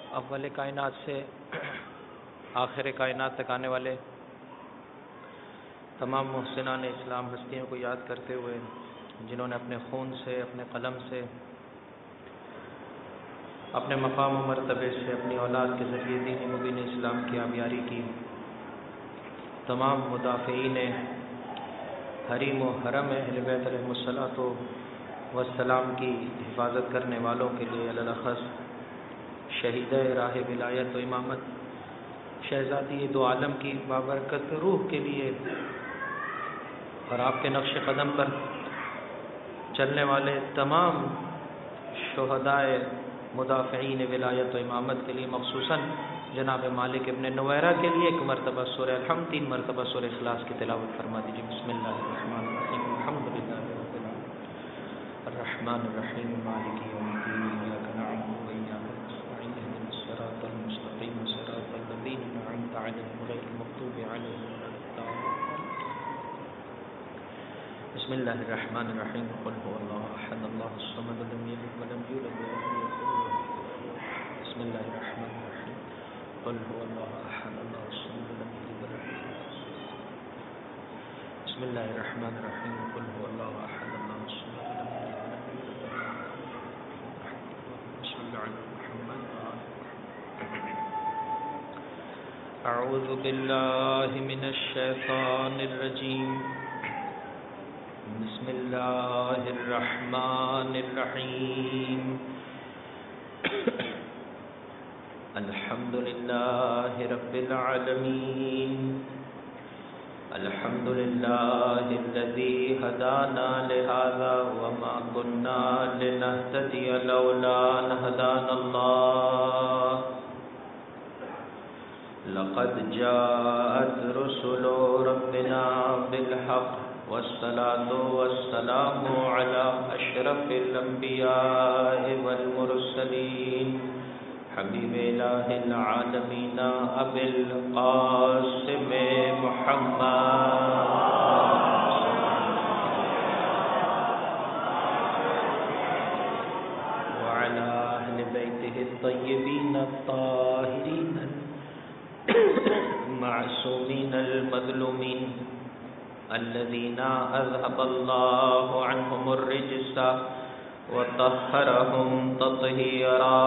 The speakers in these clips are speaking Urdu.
اول کائنات سے آخر کائنات تک آنے والے تمام محسنان اسلام ہستیوں کو یاد کرتے ہوئے جنہوں نے اپنے خون سے، اپنے قلم سے، اپنے مقام و مرتبے سے، اپنی اولاد کے ذریعے دین مبین اسلام کی آبیاری کی، تمام مدافعین حریم و حرم اہل بیت علیہم الصلاۃ والسلام کی حفاظت کرنے والوں کے لیے الاخص شہید راہ ولایت و امامت شہزادی دو عالم کی بابرکت روح کے لیے اور آپ کے نقش قدم پر چلنے والے تمام شہدائے مدافعین ولایت و امامت کے لیے مخصوصاً جناب مالک ابن نویرہ کے لیے ایک مرتبہ سورہ الحمد 3 مرتبہ سورہ اخلاص کی تلاوت فرما دیجیے۔ بسم اللہ الرحمن الرحیم الحمد للہ رب العالمین الرحمن الرحیم مالک یوم الدین ایاک نعبد و ایاک نستعین اهدنا الصراط المستقیم صراط الذین انعمت علیہم غیر المغضوب علیہم ولا الضالین۔ بسم اللہ الرحمن الرحیم قل هو اللہ احد اللہ الصمد لم یلد ولم یولد ولم یکن له بسم اللہ الرحمن الرحیم قل هو اللہ احد اللہ الصمد لم یلد ولم یولد بسم اللہ الرحمن الرحیم قل هو اللہ احد اللہ الصمد لم یلد ولم یولد بسم اللہ الرحمن الرحیم اعوذ باللہ من الشیطان الرجیم بسم اللہ الرحمن الرحیم الحمد للہ رب العالمین الحمد للہ الذی ہدانا لہذا وما كنا لنہتدی لولا ان ہدانا اللہ لقد جاءت رسل ربنا بالحق والصلاة والسلام على أشرف الأنبياء والمرسلين حبيب إله العالمين أبي القاسم محمد وعلى أهل بيته الطيبين الطاهرين المعصومين المظلومين الذين أذهب الله عنهم الرجس وطهرهم تطهيرا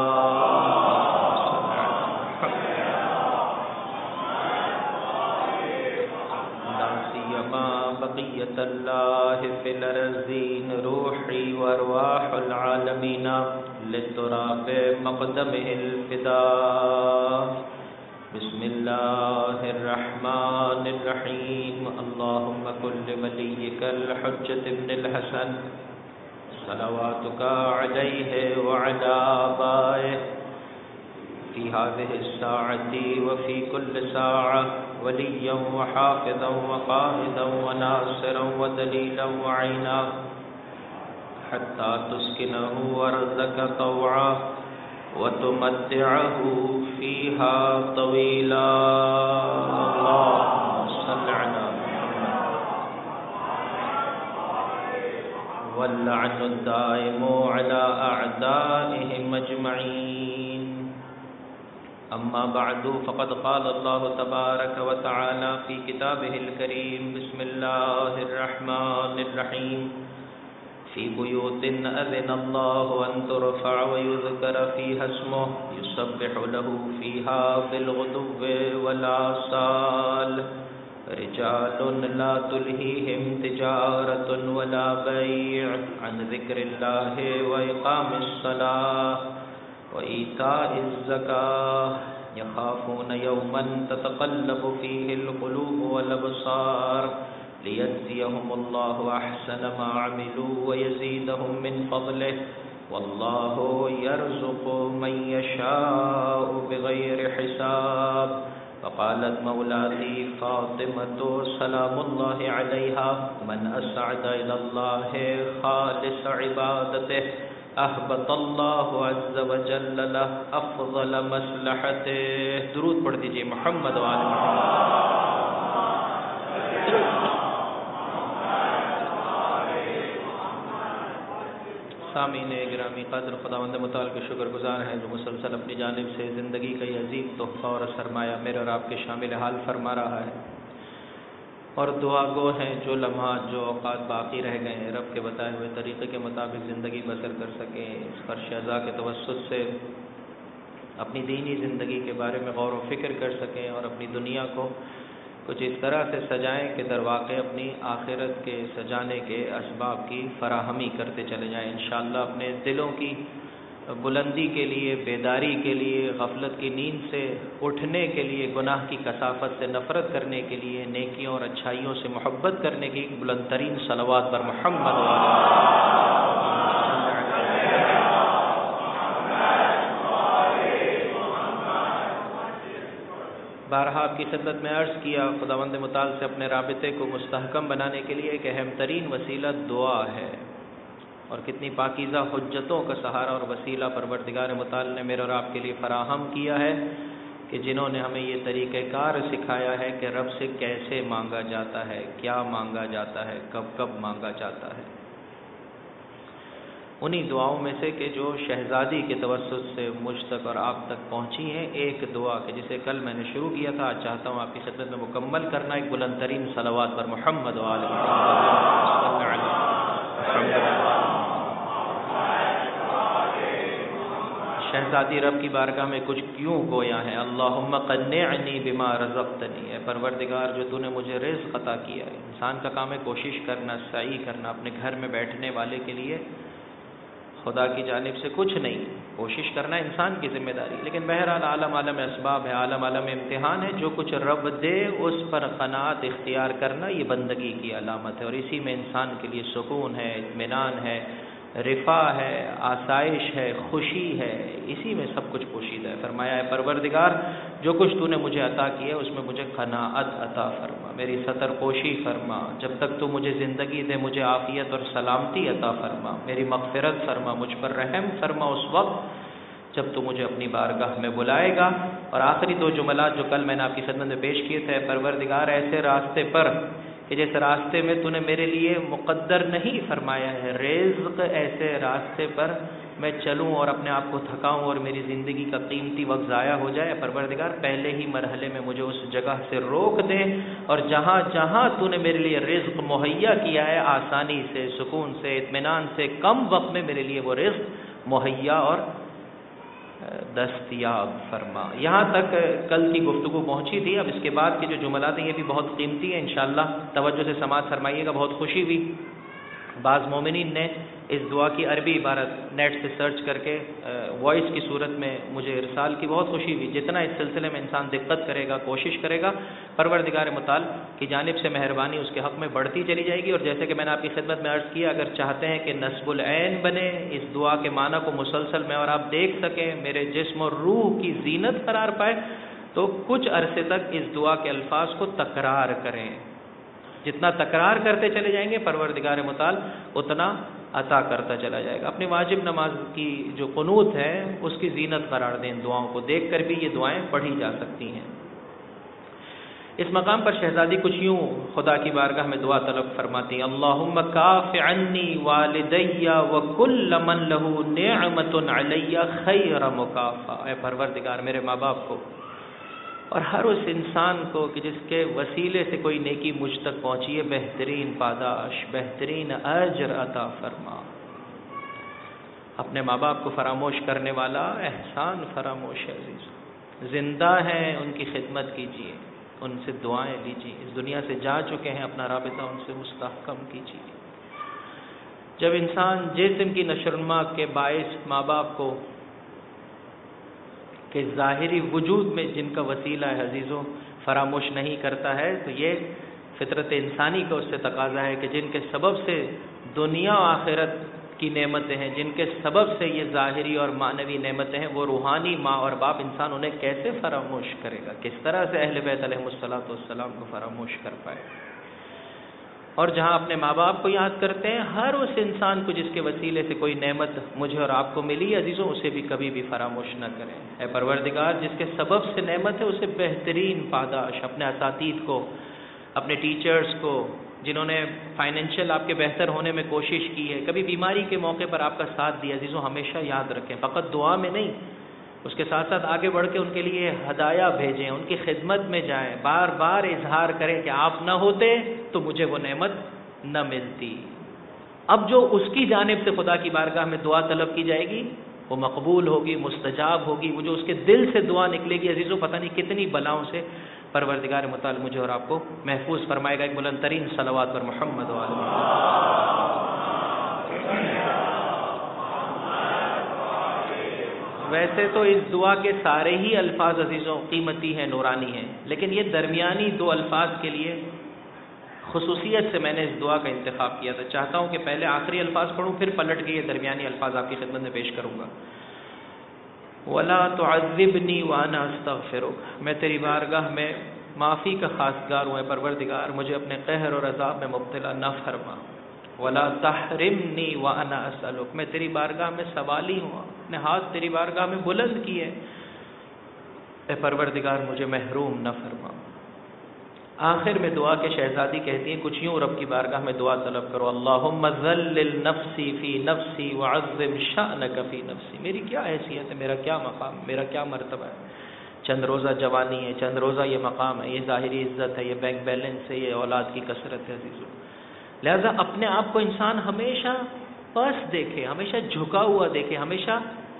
لا سيما بقية الله في الأرضين روحي وأرواح العالمين لتراب مقدمه الفداء بسم اللہ الرحمن الرحیم اللہم کل ولیک الحجة ابن الحسن صلواتک علیہ وعلی آبائہ فی هذه الساعة وفي كل ساعة وليا وحافظا وقائدا وناصرا ودليلا وعينا حتى تسكنه أرضك طوعا وتمتعه فيها طويلا اللهم صل على محمد واللعن الدائم على أعدائهم أجمعين أما بعد فقد قال الله تبارك وتعالى في كتابه الكريم بسم الله الرحمن الرحيم في بيوت أذن الله أن ترفع ويذكر فيها اسمه يسبح له فيها بالغدو والآصال رجال لا تلهيهم تجارة ولا بيع عن ذكر الله وإقام الصلاة وإيتاء الزكاة يخافون يوما تتقلب فيه القلوب والأبصار ليجزيهم الله أحسن ما عملوا ويزيدهم من فضله والله يرزق من يشاء بغير حساب فقالت مولاتي فاطمة سلام الله عليها من أسعد إلى الله خالص عبادته أهبط الله عز وجل له أفضل مصلحته درود پڑھ دیجئے محمد و آل محمد سامعین گرامی قدر، خداوند متعال کے شکر گزار ہیں جو مسلسل اپنی جانب سے زندگی کا یہ عظیم تحفہ اور سرمایہ میرے اور آپ کے شامل حال فرما رہا ہے، اور دعا گو ہیں جو لمحات جو اوقات باقی رہ گئے ہیں رب کے بتائے ہوئے طریقے کے مطابق زندگی بسر کر سکیں، اس فرش عزا کے توسط سے اپنی دینی زندگی کے بارے میں غور و فکر کر سکیں اور اپنی دنیا کو کچھ اس طرح سے سجائیں کہ در واقع اپنی آخرت کے سجانے کے اسباب کی فراہمی کرتے چلے جائیں انشاءاللہ، اپنے دلوں کی بلندی کے لیے، بیداری کے لیے، غفلت کی نیند سے اٹھنے کے لیے، گناہ کی کثافت سے نفرت کرنے کے لیے، نیکیوں اور اچھائیوں سے محبت کرنے کی بلند ترین صلوات پر محمد بارہا آپ کی خدمت میں عرض کیا، خداوند متعال سے اپنے رابطے کو مستحکم بنانے کے لیے ایک اہم ترین وسیلہ دعا ہے، اور کتنی پاکیزہ حجتوں کا سہارا اور وسیلہ پروردگار متعال نے میرے اور آپ کے لیے فراہم کیا ہے کہ جنہوں نے ہمیں یہ طریقہ کار سکھایا ہے کہ رب سے کیسے مانگا جاتا ہے، کیا مانگا جاتا ہے، کب کب مانگا جاتا ہے۔ انہی دعاؤں میں سے کہ جو شہزادی کے توسط سے مجھ تک اور آپ تک پہنچی ہیں، ایک دعا کہ جسے کل میں نے شروع کیا تھا، آج چاہتا ہوں آپ کی خدمت میں مکمل کرنا، ایک بلند ترین صلوات پر محمد و آل شہزادی رب کی بارگاہ میں کچھ کیوں گویا ہے، اللہم قنعنی بما رزقتنی، اے پروردگار جو تو نے مجھے رزق عطا کیا ہے۔ انسان کا کام ہے کوشش کرنا، سعی کرنا، اپنے گھر میں بیٹھنے والے کے لیے خدا کی جانب سے کچھ نہیں، کوشش کرنا انسان کی ذمہ داری، لیکن بہرحال عالم عالم اسباب ہے، عالم عالم امتحان ہے، جو کچھ رب دے اس پر قناعت اختیار کرنا یہ بندگی کی علامت ہے، اور اسی میں انسان کے لیے سکون ہے، اطمینان ہے، رفاہ ہے، آسائش ہے، خوشی ہے، اسی میں سب کچھ پوشیدہ ہے۔ فرمایا ہے پروردگار جو کچھ تو نے مجھے عطا کیا اس میں مجھے قناعت عطا فرما، میری ستر پوشی فرما، جب تک تو مجھے زندگی دے مجھے عافیت اور سلامتی عطا فرما، میری مغفرت فرما، مجھ پر رحم فرما اس وقت جب تو مجھے اپنی بارگاہ میں بلائے گا۔ اور آخری دو جملات جو کل میں نے آپ کی خدمت میں پیش کیے تھے، پروردگار ایسے راستے پر کہ جس راستے میں تو نے میرے لیے مقدر نہیں فرمایا ہے، رزق ایسے راستے پر میں چلوں اور اپنے آپ کو تھکاؤں اور میری زندگی کا قیمتی وقت ضائع ہو جائے، پروردگار پہلے ہی مرحلے میں مجھے اس جگہ سے روک دے، اور جہاں جہاں تو نے میرے لیے رزق مہیا کیا ہے آسانی سے، سکون سے، اطمینان سے، کم وقت میں میرے لیے وہ رزق مہیا اور دستیاب فرما۔ یہاں تک کل کی گفتگو پہنچی تھی، اب اس کے بعد کے جو جملات ہیں یہ بھی بہت قیمتی ہیں، انشاءاللہ توجہ سے سماعت فرمائیے گا، بہت خوشی ہوئی بعض مومنین نے اس دعا کی عربی عبارت نیٹ سے سرچ کر کے وائس کی صورت میں مجھے ارسال کی، بہت خوشی ہوئی۔ جتنا اس سلسلے میں انسان دقت کرے گا، کوشش کرے گا، پروردگار متعال کی جانب سے مہربانی اس کے حق میں بڑھتی چلی جائے گی، اور جیسے کہ میں نے آپ کی خدمت میں عرض کیا، اگر چاہتے ہیں کہ نصب العین بنے، اس دعا کے معنی کو مسلسل میں اور آپ دیکھ سکیں، میرے جسم اور روح کی زینت قرار پائے، تو کچھ عرصے تک اس دعا کے الفاظ کو تکرار کریں، جتنا تکرار کرتے چلے جائیں گے پروردگار متعال اتنا عطا کرتا چلا جائے گا۔ اپنی واجب نماز کی جو قنوت ہے اس کی زینت قرار دیں، دعاؤں کو دیکھ کر بھی یہ دعائیں پڑھی جا سکتی ہیں۔ اس مقام پر شہزادی کچھ یوں خدا کی بارگاہ میں دعا طلب فرماتی ہیں، اللہم کاف عنی والدی وکل من لہ نعمت علی خیر مکافہ، اے پروردگار میرے ماں باپ کو اور ہر اس انسان کو کہ جس کے وسیلے سے کوئی نیکی مجھ تک پہنچی ہے بہترین پاداش، بہترین اجر عطا فرما۔ اپنے ماں باپ کو فراموش کرنے والا احسان فراموش ہے عزیز، زندہ ہیں ان کی خدمت کیجیے، ان سے دعائیں لیجیے، اس دنیا سے جا چکے ہیں اپنا رابطہ ان سے مستحکم کیجیے۔ جب انسان جسم کی نشوونما کے باعث ماں باپ کو کہ ظاہری وجود میں جن کا وسیلہ ہے عزیزوں فراموش نہیں کرتا ہے، تو یہ فطرت انسانی کا اس سے تقاضا ہے کہ جن کے سبب سے دنیا و آخرت کی نعمتیں ہیں، جن کے سبب سے یہ ظاہری اور معنوی نعمتیں ہیں، وہ روحانی ماں اور باپ انسان انہیں کیسے فراموش کرے گا، کس طرح سے اہل بیت علیہ السلام کو فراموش کر پائے۔ اور جہاں اپنے ماں باپ کو یاد کرتے ہیں، ہر اس انسان کو جس کے وسیلے سے کوئی نعمت مجھے اور آپ کو ملی عزیزوں، اسے بھی کبھی بھی فراموش نہ کریں۔ اے پروردگار جس کے سبب سے نعمت ہے اسے بہترین پاداش، اپنے اساتید کو، اپنے ٹیچرز کو، جنہوں نے فائنینشیل آپ کے بہتر ہونے میں کوشش کی ہے، کبھی بیماری کے موقع پر آپ کا ساتھ دیا، عزیزوں ہمیشہ یاد رکھیں، فقط دعا میں نہیں، اس کے ساتھ ساتھ آگے بڑھ کے ان کے لیے ہدایہ بھیجیں، ان کی خدمت میں جائیں، بار بار اظہار کریں کہ آپ نہ ہوتے تو مجھے وہ نعمت نہ ملتی۔ اب جو اس کی جانب سے خدا کی بارگاہ میں دعا طلب کی جائے گی وہ مقبول ہوگی، مستجاب ہوگی، وہ جو اس کے دل سے دعا نکلے گی عزیزوں پتہ نہیں کتنی بلاؤں سے پروردگار متعال مجھے اور آپ کو محفوظ فرمائے گا۔ ایک بلند ترین صلوات پر محمد و آلہ ویسے تو اس دعا کے سارے ہی الفاظ عزیزوں قیمتی ہیں، نورانی ہیں، لیکن یہ درمیانی دو الفاظ کے لیے خصوصیت سے میں نے اس دعا کا انتخاب کیا تھا۔ چاہتا ہوں کہ پہلے آخری الفاظ پڑھوں، پھر پلٹ کے یہ درمیانی الفاظ آپ کی خدمت میں پیش کروں گا۔ وَلَا تُعَذِّبْنِي وَأَنَا أَسْتَغْفِرُكَ، میں تیری بارگاہ میں معافی کا خواستگار ہوں، اے پروردگار مجھے اپنے قہر اور عذاب میں مبتلا نہ فرما۔ وَلَا تَحْرِمْنِي وَأَنَا أَسْأَلُكَ، میں تیری بارگاہ میں سوالی ہوں، اپنے ہاتھ تیری بارگاہ میں بلند کیے، اے پروردگار مجھے محروم نہ فرما۔ آخر میں دعا کے شہزادی کہتی ہیں کچھ یوں رب کی بارگاہ میں دعا طلب کرو، اللہم ذلل نفسی فی نفسی وعظم شأنک فی نفسی، میری کیا حیثیت ہے، میرا کیا مقام، میرا کیا مرتبہ ہے، چند روزہ جوانی ہے، چند روزہ یہ مقام ہے، یہ ظاہری عزت ہے، یہ بینک بیلنس ہے، یہ اولاد کی کثرت ہے عزیزو۔ لہذا اپنے آپ کو انسان ہمیشہ پس دیکھے، ہمیشہ جھکا ہوا دیکھے، ہمیشہ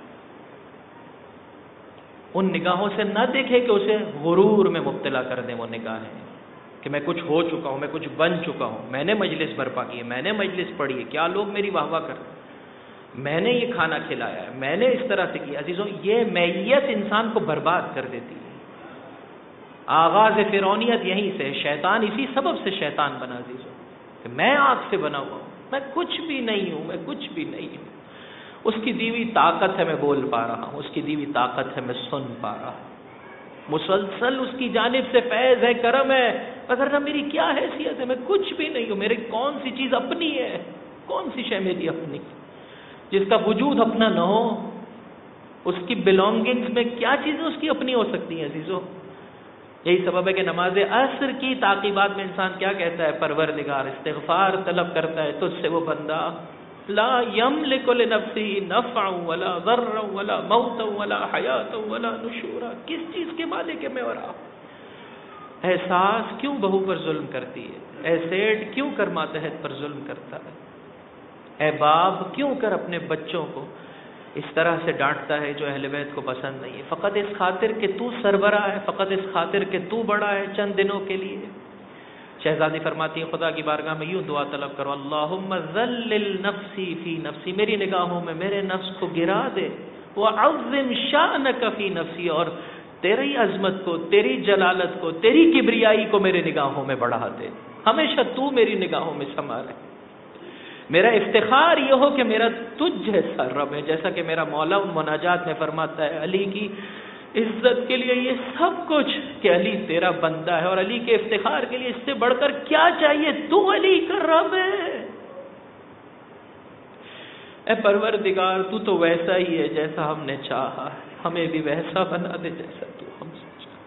ان نگاہوں سے نہ دیکھے کہ اسے غرور میں مبتلا کر دیں وہ نگاہیں، کہ میں کچھ ہو چکا ہوں، میں کچھ بن چکا ہوں، میں نے مجلس برپا کی ہے، میں نے مجلس پڑھی ہے، کیا لوگ میری واہ واہ کرتے، میں نے یہ کھانا کھلایا ہے، میں نے اس طرح سے کیا۔ عزیزوں یہ میت انسان کو برباد کر دیتی ہے۔ آغاز فرعونیت یہیں سے، شیطان اسی سبب سے شیطان بنا عزیزوں، کہ میں آگ سے بنا ہوا ہوں، میں کچھ بھی نہیں ہوں، میں کچھ بھی نہیں ہوں۔ اس کی دیوی طاقت ہے میں بول پا رہا ہوں، اس کی دیوی طاقت ہے میں سن پا رہا ہوں، مسلسل اس کی جانب سے فیض ہے، کرم ہے، اگر میری کیا حیثیت ہے، میں کچھ بھی نہیں ہوں، میری کون سی چیز اپنی ہے، کون سی شے میری اپنی، جس کا وجود اپنا نہ ہو، اس کی بلونگنگز میں کیا چیزیں اس کی اپنی ہو سکتی ہیں عزیزوں۔ یہی سبب ہے کہ نماز عصر کی تعقیبات میں انسان کیا کہتا ہے، پروردگار استغفار طلب کرتا ہے تجھ سے وہ بندہ لا یملک لنفسی نفعا ولا ضرا ولا موتا ولا حیاتا ولا نشورا، کس چیز کے مالک ہے میں اور آپ؟ اے ساس کیوں بہو پر ظلم کرتی ہے، اے سیٹ کیوں کر ماتحت پر ظلم کرتا ہے، اے باپ کیوں کر اپنے بچوں کو اس طرح سے ڈانٹتا ہے جو اہل بیت کو پسند نہیں ہے، فقط اس خاطر کہ تو سربراہ ہے، فقط اس خاطر کہ تو بڑا ہے چند دنوں کے لیے۔ شہزادی فرماتی ہیں خدا کی بارگاہ میں یوں دعا طلب کرو، اللہم ذلل نفسی فی نفسی، میری نگاہوں میں میرے نفس کو گرا دے، وعظم شأنک فی نفسی، اور تیری عظمت کو، تیری جلالت کو، تیری کبریائی کو میرے نگاہوں میں بڑھا دے، ہمیشہ تو میری نگاہوں میں سما رہے۔ میرا افتخار یہ ہو کہ میرا تجھ جیسا رب ہے، جیسا کہ میرا مولا مناجات میں فرماتا ہے علی کی عزت کے لیے یہ سب کچھ کہ علی تیرا بندہ ہے، اور علی کے افتخار کے لیے اس سے بڑھ کر کیا چاہیے، تو علی کا رب ہے۔ اے پروردگار تو تو ویسا ہی ہے جیسا ہم نے چاہا ہے، ہمیں بھی ویسا بنا دے جیسا تو ہم سے چاہتا۔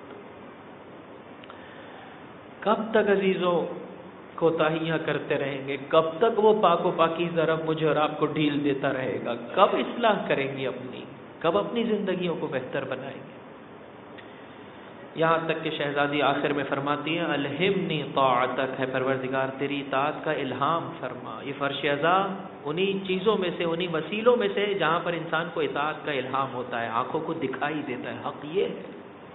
کب تک عزیزوں کوتاہیاں کرتے رہیں گے، کب تک وہ پاک و پاکیزہ رب مجھے اور آپ کو ڈھیل دیتا رہے گا، کب اصلاح کریں گے اپنی، کب اپنی زندگیوں کو بہتر بنائیں گے؟ یہاں تک کہ شہزادی آخر میں فرماتی ہیں الہمنی طاعتک، ہے پروردگار تیری اطاعت کا الہام فرما۔ یہ فرش ازا انہی چیزوں میں سے، انہی وسیلوں میں سے جہاں پر انسان کو اطاعت کا الہام ہوتا ہے، آنکھوں کو دکھائی دیتا ہے حق یہ ہے،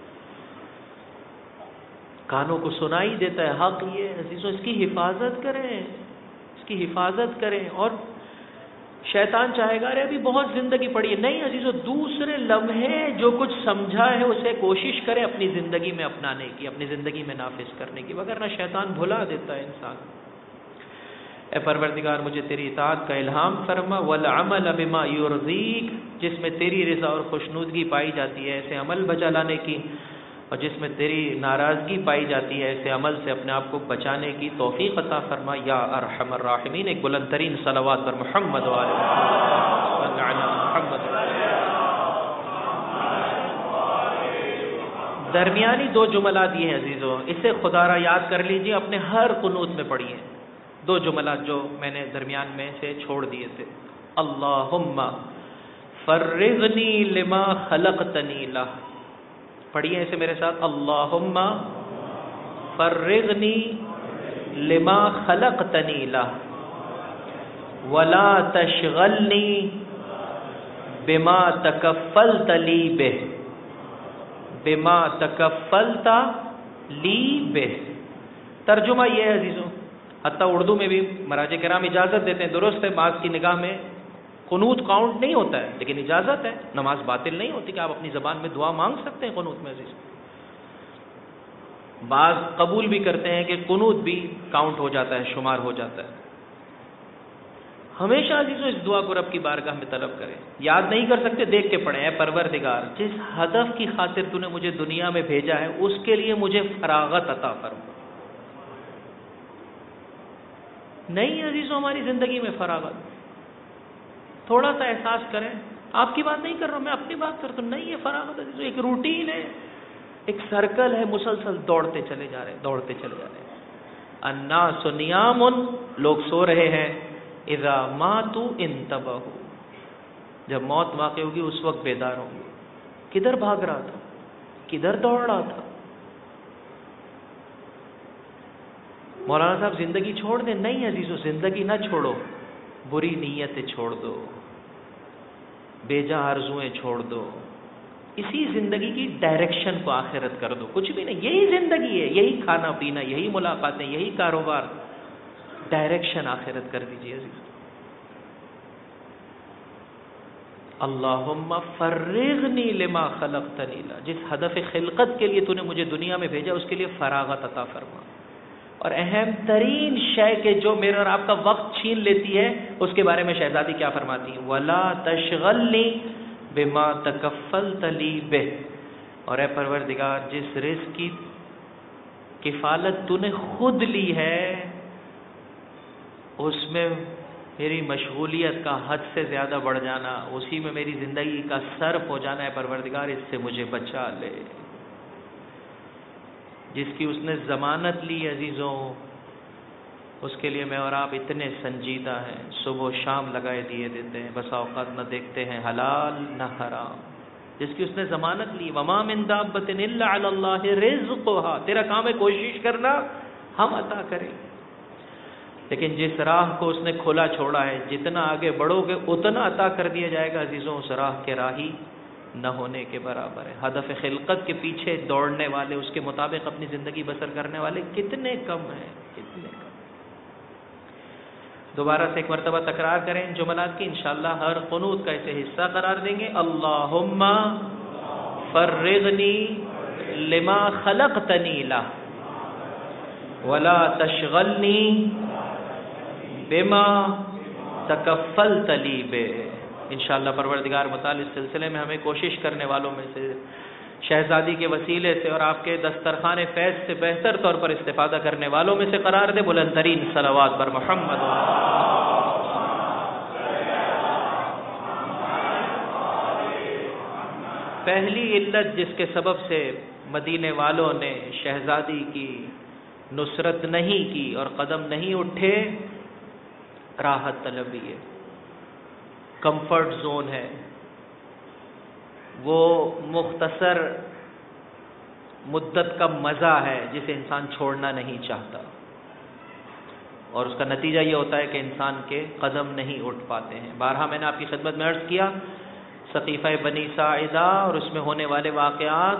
کانوں کو سنائی دیتا ہے حق یہ ہے۔ عزیزوں اس کی حفاظت کریں، اس کی حفاظت کریں، اور شیطان چاہے گا ارے ابھی بہت زندگی پڑی ہے، نہیں عزیزوں دوسرے لمحے جو کچھ سمجھا ہے اسے کوشش کرے اپنی زندگی میں اپنانے کی، اپنی زندگی میں نافذ کرنے کی، وگرنہ شیطان بھلا دیتا ہے انسان۔ اے پروردگار مجھے تیری اطاعت کا الہام فرما، والعمل بما یرضیک، جس میں تیری رضا اور خوشنودگی پائی جاتی ہے ایسے عمل بجا لانے کی، اور جس میں تیری ناراضگی پائی جاتی ہے ایسے عمل سے اپنے آپ کو بچانے کی توفیق عطا فرما یا ارحم الراحمین۔ ایک بلند ترین صلوات پر محمد و آلہ محمد۔ درمیانی دو جملات یہ ہیں عزیزوں، اسے خدا را یاد کر لیجئے، اپنے ہر قنوت میں پڑھیے، دو جملات جو میں نے درمیان میں سے چھوڑ دیے تھے. اللہم فرغنی لما خلقتنی لہ. پڑھیے اسے میرے ساتھ. اللہم فرغنی لما خلقتنی لہ ولا تشغلنی بما تکفلت لی بہ. بما تکفلت لی بہ. ترجمہ یہ ہے عزیزوں، حتیٰ اردو میں بھی مراجع کرام اجازت دیتے ہیں. درست ہے، بعض کی نگاہ میں قنوت کاؤنٹ نہیں ہوتا ہے، لیکن اجازت ہے، نماز باطل نہیں ہوتی کہ آپ اپنی زبان میں دعا مانگ سکتے ہیں قنوت میں. عزیز بعض قبول بھی کرتے ہیں کہ قنوت بھی کاؤنٹ ہو جاتا ہے، شمار ہو جاتا ہے. ہمیشہ عزیزوں اس دعا کو رب کی بارگاہ میں طلب کریں. یاد نہیں کر سکتے دیکھ کے پڑھیں. اے پروردگار، جس ہدف کی خاطر تو نے مجھے دنیا میں بھیجا ہے اس کے لیے مجھے فراغت عطا فرما. نہیں عزیزوں ہماری زندگی میں فراغت. تھوڑا سا احساس کریں. آپ کی بات نہیں کر رہا ہوں، میں اپنی بات کرتا ہوں. نہیں ہے فراغت عزیزوں، ایک روٹین ہے، ایک سرکل ہے، مسلسل دوڑتے چلے جا رہے ہیں. الناس نیام، لوگ سو رہے ہیں. اذا ماتوا انتبہوا، جب موت واقع ہوگی اس وقت بیدار ہوں گے. کدھر بھاگ رہا تھا، کدھر دوڑ رہا تھا. مولانا صاحب زندگی چھوڑ دیں. نہیں عزیزو، زندگی نہ چھوڑو، بری نیتیں چھوڑ دو، بیجا آرزویں چھوڑ دو. اسی زندگی کی ڈائریکشن کو آخرت کر دو. کچھ بھی نہیں، یہی زندگی ہے، یہی کھانا پینا، یہی ملاقاتیں، یہی کاروبار. ڈائریکشن آخرت کر دیجیے عزیز. اللہم فرغنی لما خلقتنی لہ، جس ہدف خلقت کے لیے تو نے مجھے دنیا میں بھیجا اس کے لیے فراغت عطا فرما. اور اہم ترین شے کہ جو میرا اور آپ کا وقت چھین لیتی ہے اس کے بارے میں شہزادی کیا فرماتی ہیں؟ ولا تشغلنی بما تکفلت لی بہ. اور اے پروردگار، جس رزق کی کفالت تو نے خود لی ہے اس میں میری مشغولیت کا حد سے زیادہ بڑھ جانا، اسی میں میری زندگی کا صرف ہو جانا ہے. پروردگار اس سے مجھے بچا لے. جس کی اس نے ضمانت لی عزیزوں، اس کے لیے میں اور آپ اتنے سنجیدہ ہیں، صبح و شام لگائے دیے دیتے ہیں، بس اوقات نہ دیکھتے ہیں حلال نہ حرام. جس کی اس نے ضمانت لی. وما من دابۃ الا علی اللہ رزقها. تیرا کام ہے کوشش کرنا، ہم عطا کریں. لیکن جس راہ کو اس نے کھلا چھوڑا ہے، جتنا آگے بڑھو گے اتنا عطا کر دیا جائے گا عزیزوں. اس راہ کے راہی نہ ہونے کے برابر ہے. ہدف خلقت کے پیچھے دوڑنے والے، اس کے مطابق اپنی زندگی بسر کرنے والے کتنے کم ہیں، کتنے کم. دوبارہ سے ایک مرتبہ تکرار کریں ان جملات کی، انشاءاللہ ہر قنوت کا اسے حصہ قرار دیں گے. اللہم فرغنی لما خلقتنی لہ ولا تشغلنی بما تکفلت لی بہ. انشاءاللہ پروردگار متعال اس سلسلے میں ہمیں کوشش کرنے والوں میں سے، شہزادی کے وسیلے سے اور آپ کے دسترخوان فیض سے بہتر طور پر استفادہ کرنے والوں میں سے قرار دے. بلند ترین صلوات پر محمد. پہلی علت جس کے سبب سے مدینے والوں نے شہزادی کی نصرت نہیں کی اور قدم نہیں اٹھے، راحت طلبی ہے، کمفرٹ زون ہے. وہ مختصر مدت کا مزہ ہے جسے انسان چھوڑنا نہیں چاہتا، اور اس کا نتیجہ یہ ہوتا ہے کہ انسان کے قدم نہیں اٹھ پاتے ہیں. بارہا میں نے آپ کی خدمت میں عرض کیا، سقیفہ بنی ساعدہ اور اس میں ہونے والے واقعات،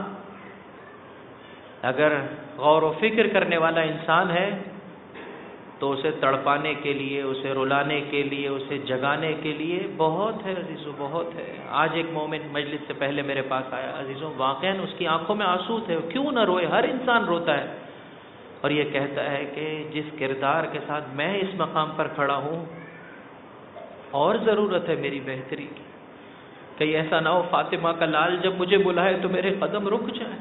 اگر غور و فکر کرنے والا انسان ہے تو اسے تڑپانے کے لیے، اسے رلانے کے لیے، اسے جگانے کے لیے بہت ہے عزیزوں، بہت ہے. آج ایک مومن مجلس سے پہلے میرے پاس آیا عزیزوں، واقعاً اس کی آنکھوں میں آنسو تھے. کیوں نہ روئے، ہر انسان روتا ہے. اور یہ کہتا ہے کہ جس کردار کے ساتھ میں اس مقام پر کھڑا ہوں اور ضرورت ہے میری بہتری کی. کہیں ایسا نہ ہو فاطمہ کا لال جب مجھے بلائے تو میرے قدم رک جائیں.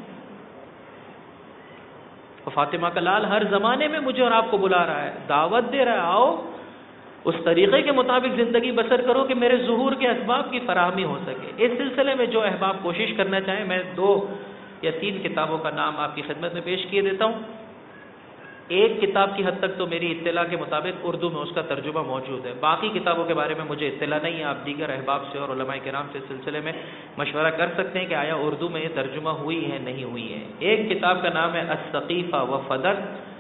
اور فاطمہ کا لال ہر زمانے میں مجھے اور آپ کو بلا رہا ہے، دعوت دے رہا ہے، آؤ اس طریقے کے مطابق زندگی بسر کرو کہ میرے ظہور کے اسباب کی فراہمی ہو سکے. اس سلسلے میں جو احباب کوشش کرنا چاہیں، میں 2 یا 3 کتابوں کا نام آپ کی خدمت میں پیش کیے دیتا ہوں. ایک کتاب کی حد تک تو میری اطلاع کے مطابق اردو میں اس کا ترجمہ موجود ہے، باقی کتابوں کے بارے میں مجھے اطلاع نہیں ہے. آپ دیگر احباب سے اور علماء کرام سے اس سلسلے میں مشورہ کر سکتے ہیں کہ آیا اردو میں یہ ترجمہ ہوئی ہے نہیں ہوئی ہے. ایک کتاب کا نام ہے السقیفہ وفدر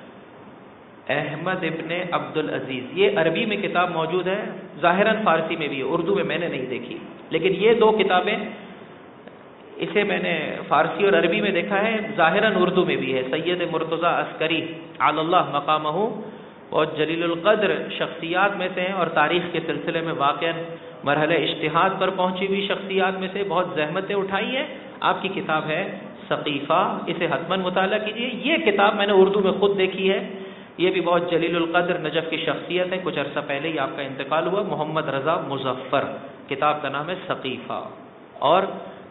احمد ابن عبد العزیز. یہ عربی میں کتاب موجود ہے، ظاہراً فارسی میں بھی ہے، اردو میں نے نہیں دیکھی. لیکن یہ دو کتابیں، اسے میں نے فارسی اور عربی میں دیکھا ہے، ظاہراً اردو میں بھی ہے. سید مرتضی عسکری علی اللہ مقامہ اور جلیل القدر شخصیات میں سے ہیں، اور تاریخ کے سلسلے میں واقعاً مرحلہ اجتہاد پر پہنچی ہوئی شخصیات میں سے، بہت زحمتیں اٹھائی ہیں. آپ کی کتاب ہے سقیفہ، اسے حتماً مطالعہ کیجیے. یہ کتاب میں نے اردو میں خود دیکھی ہے، یہ بھی بہت جلیل القدر نجف کی شخصیت ہے. کچھ عرصہ پہلے ہی آپ کا انتقال ہوا. محمد رضا مظفر، کتاب کا نام ہے سقیفہ. اور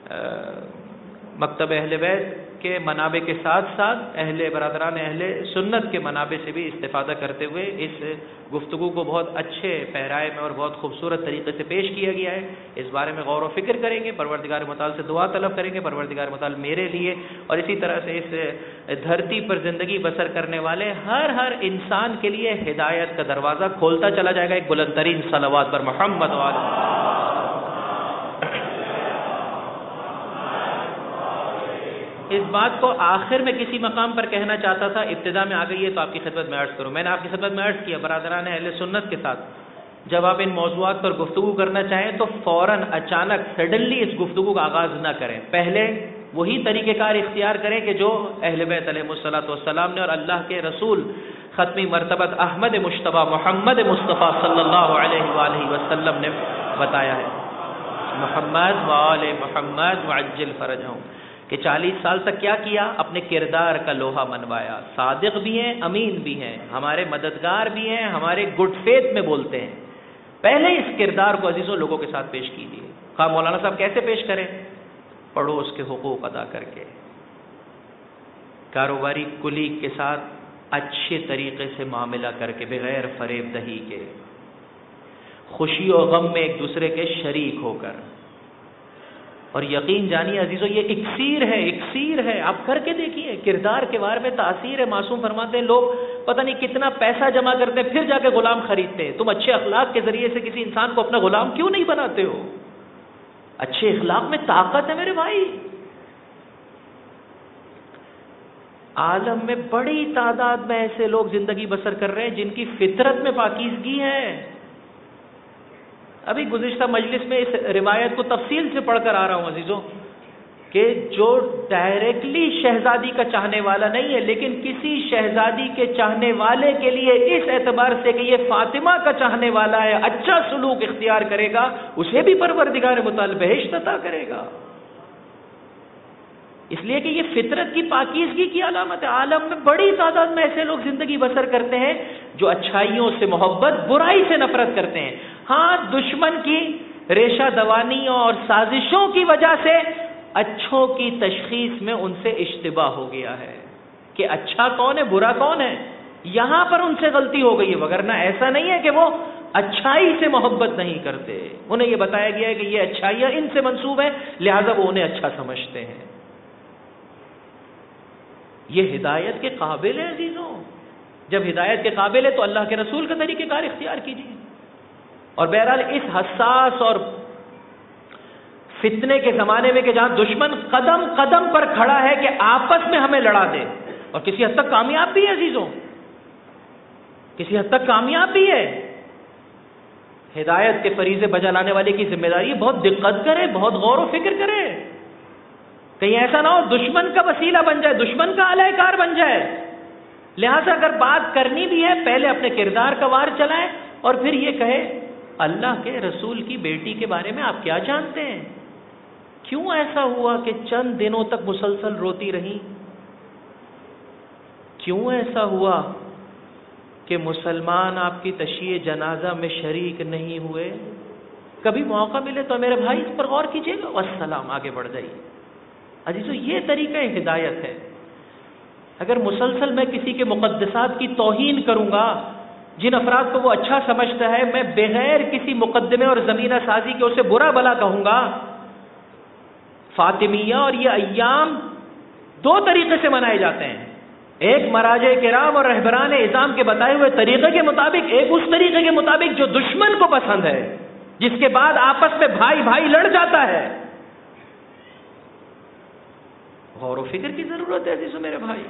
مکتب اہل بیت کے منابع کے ساتھ ساتھ برادران اہل سنت کے منابع سے بھی استفادہ کرتے ہوئے اس گفتگو کو بہت اچھے پیرائے میں اور بہت خوبصورت طریقے سے پیش کیا گیا ہے. اس بارے میں غور و فکر کریں گے، پروردگار متعال سے دعا طلب کریں گے، پروردگار متعال میرے لیے اور اسی طرح سے اس دھرتی پر زندگی بسر کرنے والے ہر انسان کے لیے ہدایت کا دروازہ کھولتا چلا جائے گا. ایک بلند ترین صلوات پر محمد وعلی. اس بات کو آخر میں کسی مقام پر کہنا چاہتا تھا، ابتدا میں آ گئی ہے تو آپ کی خدمت میں عرض کروں. میں نے آپ کی خدمت میں عرض کیا، برادران اہل سنت کے ساتھ جب آپ ان موضوعات پر گفتگو کرنا چاہیں تو فوراً اچانک سڈنلی اس گفتگو کا آغاز نہ کریں. پہلے وہی طریقہ کار اختیار کریں کہ جو اہل بیت علیہ الصلوۃ والسلام نے اور اللہ کے رسول ختمی مرتبت احمد مجتبیٰ محمد مصطفیٰ صلی اللہ علیہ وآلہ وسلم نے بتایا ہے. محمد وآل محمد وعجل فرجہم، کہ 40 سال تک کیا کیا؟ اپنے کردار کا لوہا منوایا. صادق بھی ہیں، امین بھی ہیں، ہمارے مددگار بھی ہیں، ہمارے گڈ فیتھ میں بولتے ہیں. پہلے اس کردار کو عزیزوں لوگوں کے ساتھ پیش کیجیے. خواہ مولانا صاحب کیسے پیش کریں؟ پڑوس کے حقوق ادا کر کے، کاروباری کلیگ کے ساتھ اچھے طریقے سے معاملہ کر کے، بغیر فریب دہی کے، خوشی و غم میں ایک دوسرے کے شریک ہو کر. اور یقین جانیے عزیزو، یہ اکسیر ہے. آپ کر کے دیکھیے، کردار کے بارے میں تاثیر ہے. معصوم فرماتے ہیں لوگ پتہ نہیں کتنا پیسہ جمع کرتے ہیں پھر جا کے غلام خریدتے ہیں. تم اچھے اخلاق کے ذریعے سے کسی انسان کو اپنا غلام کیوں نہیں بناتے ہو؟ اچھے اخلاق میں طاقت ہے میرے بھائی. عالم میں بڑی تعداد میں ایسے لوگ زندگی بسر کر رہے ہیں جن کی فطرت میں پاکیزگی ہے. ابھی گزشتہ مجلس میں اس روایت کو تفصیل سے پڑھ کر آ رہا ہوں عزیزوں، کہ جو ڈائریکٹلی شہزادی کا چاہنے والا نہیں ہے لیکن کسی شہزادی کے چاہنے والے کے لیے اس اعتبار سے کہ یہ فاطمہ کا چاہنے والا ہے اچھا سلوک اختیار کرے گا، اسے بھی پروردگار متعال بہشت عطا کرے گا. اس لیے کہ یہ فطرت کی پاکیزگی کی علامت ہے. عالم میں بڑی تعداد میں ایسے لوگ زندگی بسر کرتے ہیں جو اچھائیوں سے محبت، برائی سے نفرت کرتے ہیں. ہاں، دشمن کی ریشہ دوانیوں اور سازشوں کی وجہ سے اچھوں کی تشخیص میں ان سے اشتباہ ہو گیا ہے کہ اچھا کون ہے برا کون ہے. یہاں پر ان سے غلطی ہو گئی ہے، وگرنہ ایسا نہیں ہے کہ وہ اچھائی سے محبت نہیں کرتے. انہیں یہ بتایا گیا ہے کہ یہ اچھائیاں ان سے منسوب ہیں، لہذا وہ انہیں اچھا سمجھتے ہیں. یہ ہدایت کے قابل ہے عزیزوں. جب ہدایت کے قابل ہے تو اللہ کے رسول کا طریقہ کار اختیار کیجیے. اور بہرحال اس حساس اور فتنے کے زمانے میں کہ جہاں دشمن قدم قدم پر کھڑا ہے کہ آپس میں ہمیں لڑا دے، اور کسی حد تک کامیاب بھی ہے عزیزوں، کسی حد تک کامیاب بھی ہے. ہدایت کے فریضے بجا لانے والے کی ذمہ داری بہت دقت کرے، بہت غور و فکر کرے. کہیں ایسا نہ ہو دشمن کا وسیلہ بن جائے، دشمن کا اعلی کار بن جائے. لہذا اگر بات کرنی بھی ہے پہلے اپنے کردار کا وار چلائیں اور پھر یہ کہے اللہ کے رسول کی بیٹی کے بارے میں آپ کیا جانتے ہیں؟ کیوں ایسا ہوا کہ چند دنوں تک مسلسل روتی رہیں؟ کیوں ایسا ہوا کہ مسلمان آپ کی تشییع جنازہ میں شریک نہیں ہوئے؟ کبھی موقع ملے تو میرے بھائی اس پر غور کیجیے گا. والسلام، آگے بڑھ جائیے. عزیزو یہ طریقہ ہدایت ہے. اگر مسلسل میں کسی کے مقدسات کی توہین کروں گا، جن افراد کو وہ اچھا سمجھتا ہے میں بغیر کسی مقدمے اور زمینہ سازی کے اسے برا بلا کہوں گا. فاطمیہ اور یہ ایام دو طریقے سے منائے جاتے ہیں. ایک مراجع کرام اور رہبران اعظام کے بتائے ہوئے طریقے کے مطابق، ایک اس طریقے کے مطابق جو دشمن کو پسند ہے، جس کے بعد آپس میں بھائی بھائی لڑ جاتا ہے۔ غور و فکر کی ضرورت ہے عزیزو میرے بھائی۔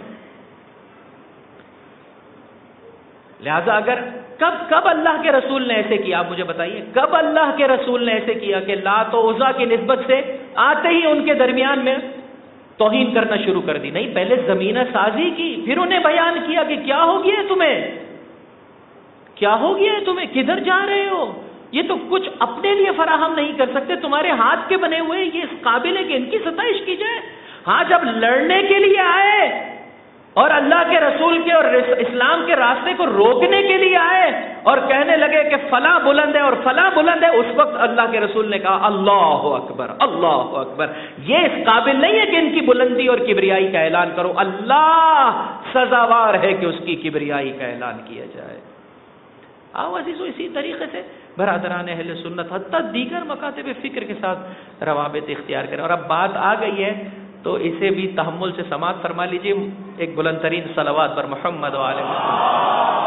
لہذا اگر کب اللہ کے رسول نے ایسے کیا، آپ مجھے بتائیے، کب اللہ کے رسول نے ایسے کیا کہ لات و عزا کی نسبت سے آتے ہی ان کے درمیان میں توہین کرنا شروع کر دی؟ نہیں، پہلے زمینہ سازی کی، پھر انہیں بیان کیا کہ کیا ہو گیا ہے تمہیں، کیا ہو گیا ہے تمہیں، کدھر جا رہے ہو، یہ تو کچھ اپنے لیے فراہم نہیں کر سکتے، تمہارے ہاتھ کے بنے ہوئے یہ اس قابل ہے کہ ان کی ستائش کی جائے۔ ہاں، جب لڑنے کے لیے آئے اور اللہ کے رسول کے اور اسلام کے راستے کو روکنے کے لیے آئے اور کہنے لگے کہ فلاں بلند ہے اور فلاں بلند ہے، اس وقت اللہ کے رسول نے کہا اللہ اکبر، اللہ اکبر، یہ اس قابل نہیں ہے کہ ان کی بلندی اور کبریائی کا اعلان کرو، اللہ سزاوار ہے کہ اس کی کبریائی کا اعلان کیا جائے۔ آؤ عزیزو، اسی طریقے سے برادران اہل سنت حتیٰ دیگر مکاتب فکر کے ساتھ روابط اختیار کریں۔ اور اب بات آ گئی ہے تو اسے بھی تحمل سے سماعت فرما لیجیے، ایک بلند ترین صلوات پر محمد و آل محمد۔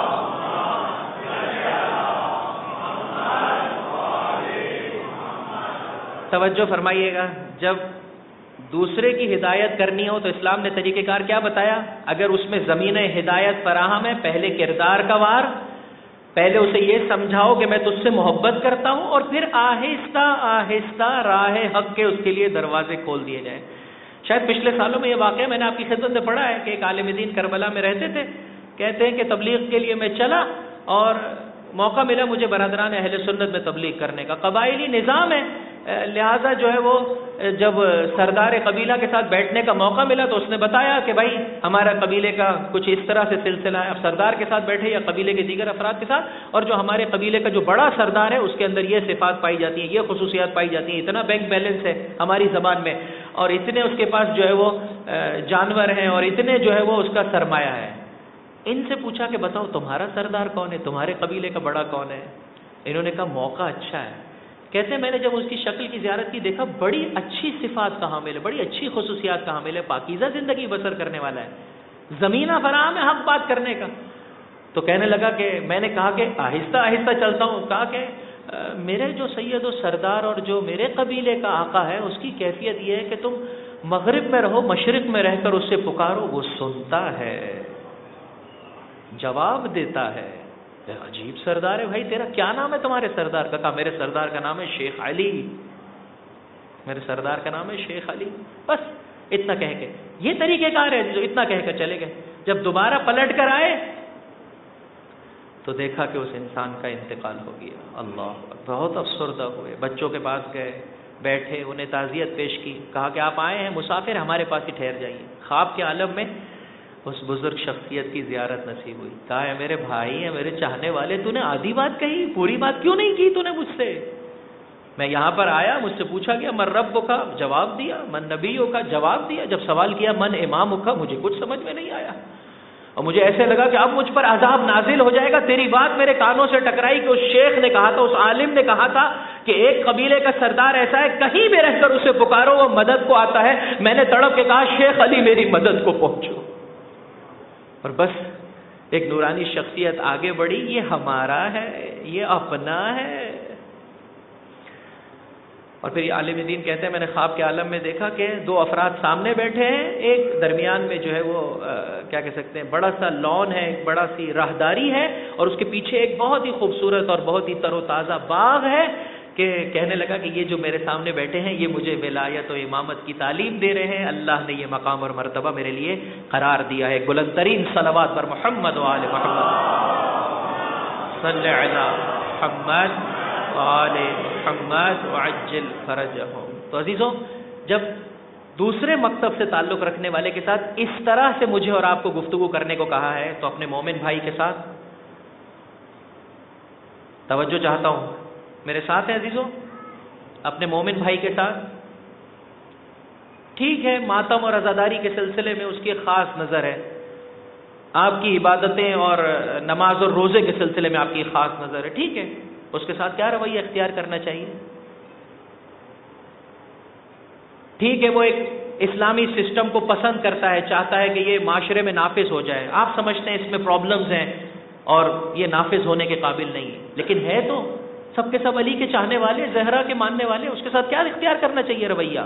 توجہ فرمائیے گا، جب دوسرے کی ہدایت کرنی ہو تو اسلام نے طریقہ کار کیا بتایا؟ اگر اس میں زمین ہدایت فراہم ہے، پہلے کردار کا وار، پہلے اسے یہ سمجھاؤ کہ میں تجھ سے محبت کرتا ہوں، اور پھر آہستہ آہستہ راہ حق کے اس کے لیے دروازے کھول دیے جائیں۔ شاید پچھلے سالوں میں یہ واقعہ میں نے آپ کی خدمت میں پڑھا ہے کہ ایک عالم دین کربلا میں رہتے تھے، کہتے ہیں کہ تبلیغ کے لیے میں چلا اور موقع ملا مجھے برادران اہل سنت میں تبلیغ کرنے کا، قبائلی نظام ہے، لہٰذا جو ہے وہ جب سردار قبیلہ کے ساتھ بیٹھنے کا موقع ملا تو اس نے بتایا کہ بھائی ہمارا قبیلے کا کچھ اس طرح سے سلسلہ ہے، اب سردار کے ساتھ بیٹھے یا قبیلے کے دیگر افراد کے ساتھ، اور جو ہمارے قبیلے کا جو بڑا سردار ہے اس کے اندر یہ صفات پائی جاتی ہیں، یہ خصوصیات پائی جاتی ہیں، اتنا بینک بیلنس ہے ہماری زبان میں، اور اتنے اس کے پاس جو ہے وہ جانور ہیں، اور اتنے جو ہے وہ اس کا سرمایہ ہے۔ ان سے پوچھا کہ بتاؤ تمہارا سردار کون ہے، تمہارے قبیلے کا بڑا کون ہے؟ انہوں نے کہا موقع اچھا ہے۔ کہتے ہیں میں نے جب اس کی شکل کی زیارت کی، دیکھا بڑی اچھی صفات کا حامل ہے، بڑی اچھی خصوصیات کا حامل ہے، پاکیزہ زندگی بسر کرنے والا ہے، زمینہ فراہم ہے حق بات کرنے کا۔ تو کہنے لگا کہ میں نے کہا کہ آہستہ آہستہ چلتا ہوں، کہا کہ میرے جو سید و سردار اور جو میرے قبیلے کا آقا ہے اس کی کیفیت یہ ہے کہ تم مغرب میں رہو مشرق میں رہ کر اس سے پکارو، وہ سنتا ہے، جواب دیتا ہے۔ عجیب سردار ہے بھائی، تیرا کیا نام ہے تمہارے سردار کا؟ کہا میرے سردار کا نام ہے شیخ علی، میرے سردار کا نام ہے شیخ علی۔ بس اتنا کہہ کے، یہ طریقہ کار ہے جو اتنا کہہ کر چلے گئے۔ جب دوبارہ پلٹ کر آئے تو دیکھا کہ اس انسان کا انتقال ہو گیا۔ اللہ، بہت افسردہ ہوئے، بچوں کے پاس گئے، بیٹھے، انہیں تعزیت پیش کی، کہا کہ آپ آئے ہیں مسافر، ہمارے پاس ہی ٹھہر جائیے۔ خواب کے عالم میں اس بزرگ شخصیت کی زیارت نصیب ہوئی۔ کہا ہے میرے بھائی ہیں، میرے چاہنے والے، تو نے آدھی بات کہی، پوری بات کیوں نہیں کی تو نے مجھ سے؟ میں یہاں پر آیا، مجھ سے پوچھا گیا من رب کا، جواب دیا، من نبیوں کا جواب دیا، جب سوال کیا من امام کا، مجھے کچھ سمجھ میں نہیں آیا، اور مجھے ایسے لگا کہ اب مجھ پر عذاب نازل ہو جائے گا۔ تیری بات میرے کانوں سے ٹکرائی کہ اس شیخ نے کہا تھا، اس عالم نے کہا تھا کہ ایک قبیلے کا سردار ایسا ہے کہیں بھی رہ کر اسے پکارو وہ مدد کو آتا ہے۔ میں نے تڑپ کے کہا شیخ علی میری مدد کو پہنچو، اور بس ایک نورانی شخصیت آگے بڑھی، یہ ہمارا ہے، یہ اپنا ہے۔ اور پھر یہ عالم دین کہتے ہیں میں نے خواب کے عالم میں دیکھا کہ دو افراد سامنے بیٹھے ہیں، ایک درمیان میں جو ہے وہ کیا کہہ سکتے ہیں بڑا سا لان ہے، ایک بڑا سی راہداری ہے، اور اس کے پیچھے ایک بہت ہی خوبصورت اور بہت ہی تر و تازہ باغ ہے، کہ کہنے لگا کہ یہ جو میرے سامنے بیٹھے ہیں یہ مجھے ولایت و امامت کی تعلیم دے رہے ہیں، اللہ نے یہ مقام اور مرتبہ میرے لیے قرار دیا ہے۔ بلند ترین صلوات پر محمد و آل محمد، صلی علی محمد و آل محمد وعجل فرجہم۔ تو عزیزوں، جب دوسرے مکتب سے تعلق رکھنے والے کے ساتھ اس طرح سے مجھے اور آپ کو گفتگو کرنے کو کہا ہے تو اپنے مومن بھائی کے ساتھ توجہ چاہتا ہوں، میرے ساتھ ہیں عزیزوں، اپنے مومن بھائی کے ساتھ ٹھیک ہے ماتم اور عزاداری کے سلسلے میں اس کی خاص نظر ہے، آپ کی عبادتیں اور نماز اور روزے کے سلسلے میں آپ کی خاص نظر ہے، ٹھیک ہے، اس کے ساتھ کیا رویہ اختیار کرنا چاہیے؟ ٹھیک ہے وہ ایک اسلامی سسٹم کو پسند کرتا ہے، چاہتا ہے کہ یہ معاشرے میں نافذ ہو جائے. آپ سمجھتے ہیں اس میں پرابلمز ہیں اور یہ نافذ ہونے کے قابل نہیں ہے، لیکن ہے تو سب کے سب علی کے چاہنے والے، زہرا کے ماننے والے. اس کے ساتھ کیا اختیار کرنا چاہیے رویہ؟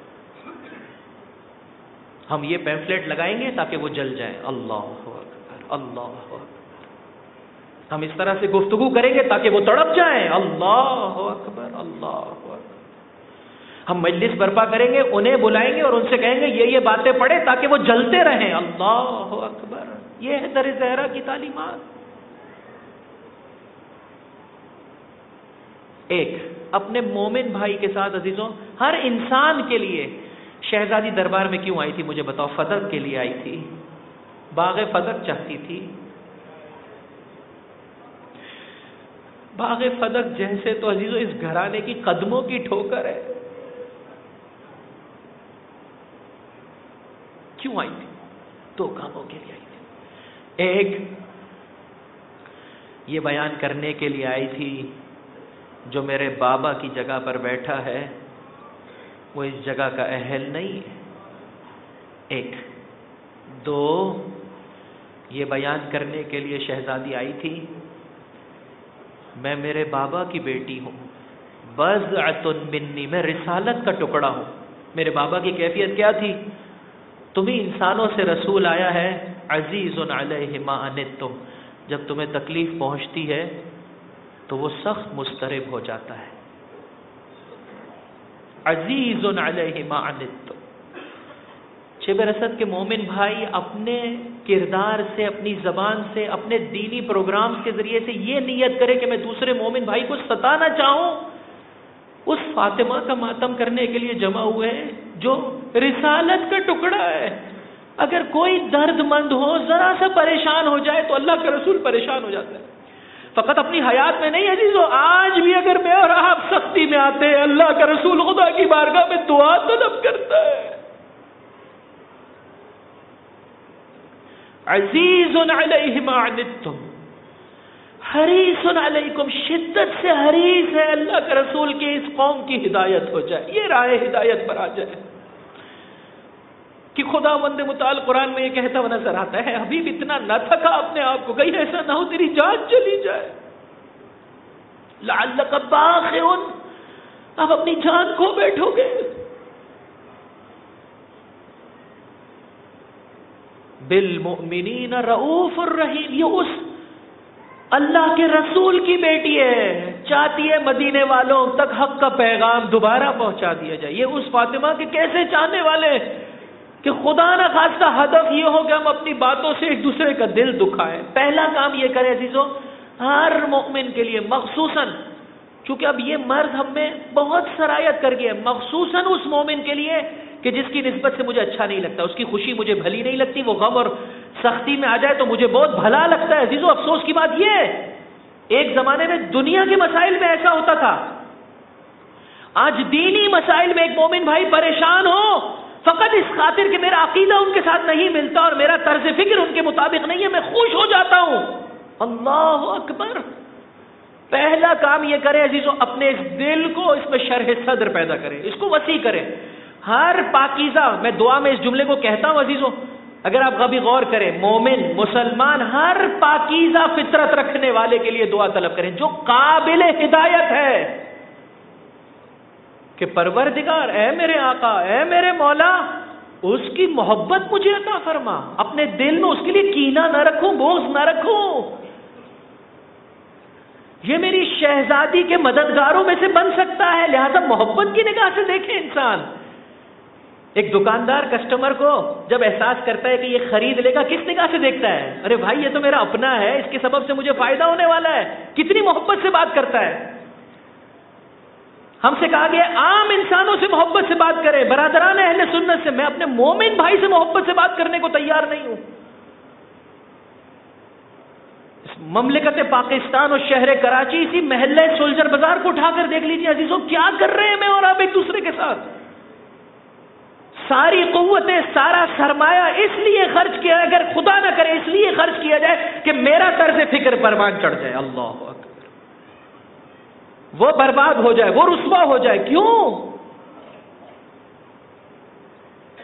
ہم یہ پیمفلیٹ لگائیں گے تاکہ وہ جل جائے. اللہ اکبر، اللہ اکبر. ہم اس طرح سے گفتگو کریں گے تاکہ وہ تڑپ جائیں. اللہ اکبر، اللہ اکبر. ہم مجلس برپا کریں گے، انہیں بلائیں گے اور ان سے کہیں گے یہ باتیں پڑھیں تاکہ وہ جلتے رہیں. اللہ اکبر. یہ ہے در زہرا کی تعلیمات. ایک اپنے مومن بھائی کے ساتھ عزیزوں، ہر انسان کے لیے شہزادی دربار میں کیوں آئی تھی مجھے بتاؤ؟ فدق کے لیے آئی تھی، باغ فدق چاہتی تھی. باغ فدق جیسے تو عزیزوں اس گھرانے کی قدموں کی ٹھوکر ہے. کیوں آئی تھی؟ دو کاموں کے لیے آئی تھی. ایک یہ بیان کرنے کے لیے آئی تھی جو میرے بابا کی جگہ پر بیٹھا ہے وہ اس جگہ کا اہل نہیں ہے. ایک. دو یہ بیان کرنے کے لیے شہزادی آئی تھی میں میرے بابا کی بیٹی ہوں، بضعۃ منی، میں رسالت کا ٹکڑا ہوں. میرے بابا کی کیفیت کیا تھی؟ تمہیں انسانوں سے رسول آیا ہے، عزیز علیہ ما عنتم، جب تمہیں تکلیف پہنچتی ہے تو وہ سخت مضطرب ہو جاتا ہے. عزیز علیہ ما عنتم. شبر اسد کے مومن بھائی اپنے کردار سے، اپنی زبان سے، اپنے دینی پروگرام کے ذریعے سے یہ نیت کرے کہ میں دوسرے مومن بھائی کو ستانا چاہوں. اس فاطمہ کا ماتم کرنے کے لیے جمع ہوئے ہیں جو رسالت کا ٹکڑا ہے. اگر کوئی درد مند ہو، ذرا سا پریشان ہو جائے تو اللہ کا رسول پریشان ہو جاتا ہے. فقط اپنی حیات میں نہیں عزیزو، آج بھی اگر میں اور آپ سختی میں آتے ہیں اللہ کا رسول خدا کی بارگاہ میں دعا طلب کرتا ہے. عزیز علیہ ما عنتم حریص علیکم، شدت سے حریص ہے اللہ کے رسول کی اس قوم کی ہدایت ہو جائے، یہ راہ ہدایت پر آ جائے. کہ خدا بند متعال قرآن میں یہ کہتا ہوا نظر آتا ہے حبیب اتنا نہ تھکا اپنے آپ کو، کہیں ایسا نہ ہو تیری جان چلی جائے. لعلک باخع، آپ اپنی جان کھو بیٹھو گے. بالمؤمنین رؤوف الرحیم، یہ اس اللہ کے رسول کی بیٹی ہے، چاہتی ہے مدینے والوں تک حق کا پیغام دوبارہ پہنچا دیا جائے. یہ اس فاطمہ کے کیسے چاہنے والے کہ خدا نہ خواستہ ہدف یہ ہو کہ ہم اپنی باتوں سے ایک دوسرے کا دل دکھائیں. پہلا کام یہ کرے عزیزوں ہر مومن کے لیے، مخصوصاً چونکہ اب یہ مرض ہم میں بہت سرایت کر گیا ہے، مخصوصاً اس مومن کے لیے کہ جس کی نسبت سے مجھے اچھا نہیں لگتا، اس کی خوشی مجھے بھلی نہیں لگتی، وہ غم اور سختی میں آ جائے تو مجھے بہت بھلا لگتا ہے. عزیزو افسوس کی بات یہ ہے ایک زمانے میں دنیا کے مسائل میں ایسا ہوتا تھا، آج دینی مسائل میں ایک مومن بھائی پریشان ہو فقط اس خاطر کہ میرا عقیدہ ان کے ساتھ نہیں ملتا اور میرا طرز فکر ان کے مطابق نہیں ہے، میں خوش ہو جاتا ہوں. اللہ اکبر. پہلا کام یہ کرے عزیزو اپنے اس دل کو اس میں شرح صدر پیدا کرے، اس کو وسیع کرے. ہر پاکیزہ، میں دعا میں اس جملے کو کہتا ہوں عزیزو، اگر آپ کبھی غور کریں، مومن مسلمان ہر پاکیزہ فطرت رکھنے والے کے لیے دعا طلب کریں جو قابل ہدایت ہے کہ پروردگار اے میرے آقا، اے میرے مولا، اس کی محبت مجھے عطا فرما. اپنے دل میں اس کے لیے کینہ نہ رکھوں، بغض نہ رکھوں. یہ میری شہزادی کے مددگاروں میں سے بن سکتا ہے، لہذا محبت کی نگاہ سے دیکھیں انسان. ایک دکاندار کسٹمر کو جب احساس کرتا ہے کہ یہ خرید لے گا کس نگاہ سے دیکھتا ہے؟ ارے بھائی یہ تو میرا اپنا ہے، اس کے سبب سے مجھے فائدہ ہونے والا ہے. کتنی محبت سے بات کرتا ہے. ہم سے کہا گیا عام انسانوں سے محبت سے بات کریں، برادران اہل سنت سے. میں اپنے مومن بھائی سے محبت سے بات کرنے کو تیار نہیں ہوں. اس مملکت پاکستان اور شہر کراچی، اسی محلے سولجر بازار کو اٹھا کر دیکھ لیجیے عزیزوں، کیا کر رہے ہیں میں اور آپ ایک دوسرے کے ساتھ. ساری قوتیں، سارا سرمایہ اس لیے خرچ کیا ہے، اگر خدا نہ کرے اس لیے خرچ کیا جائے کہ میرا طرز فکر پروان چڑھ جائے. اللہ اکبر. وہ برباد ہو جائے، وہ رسوا ہو جائے. کیوں؟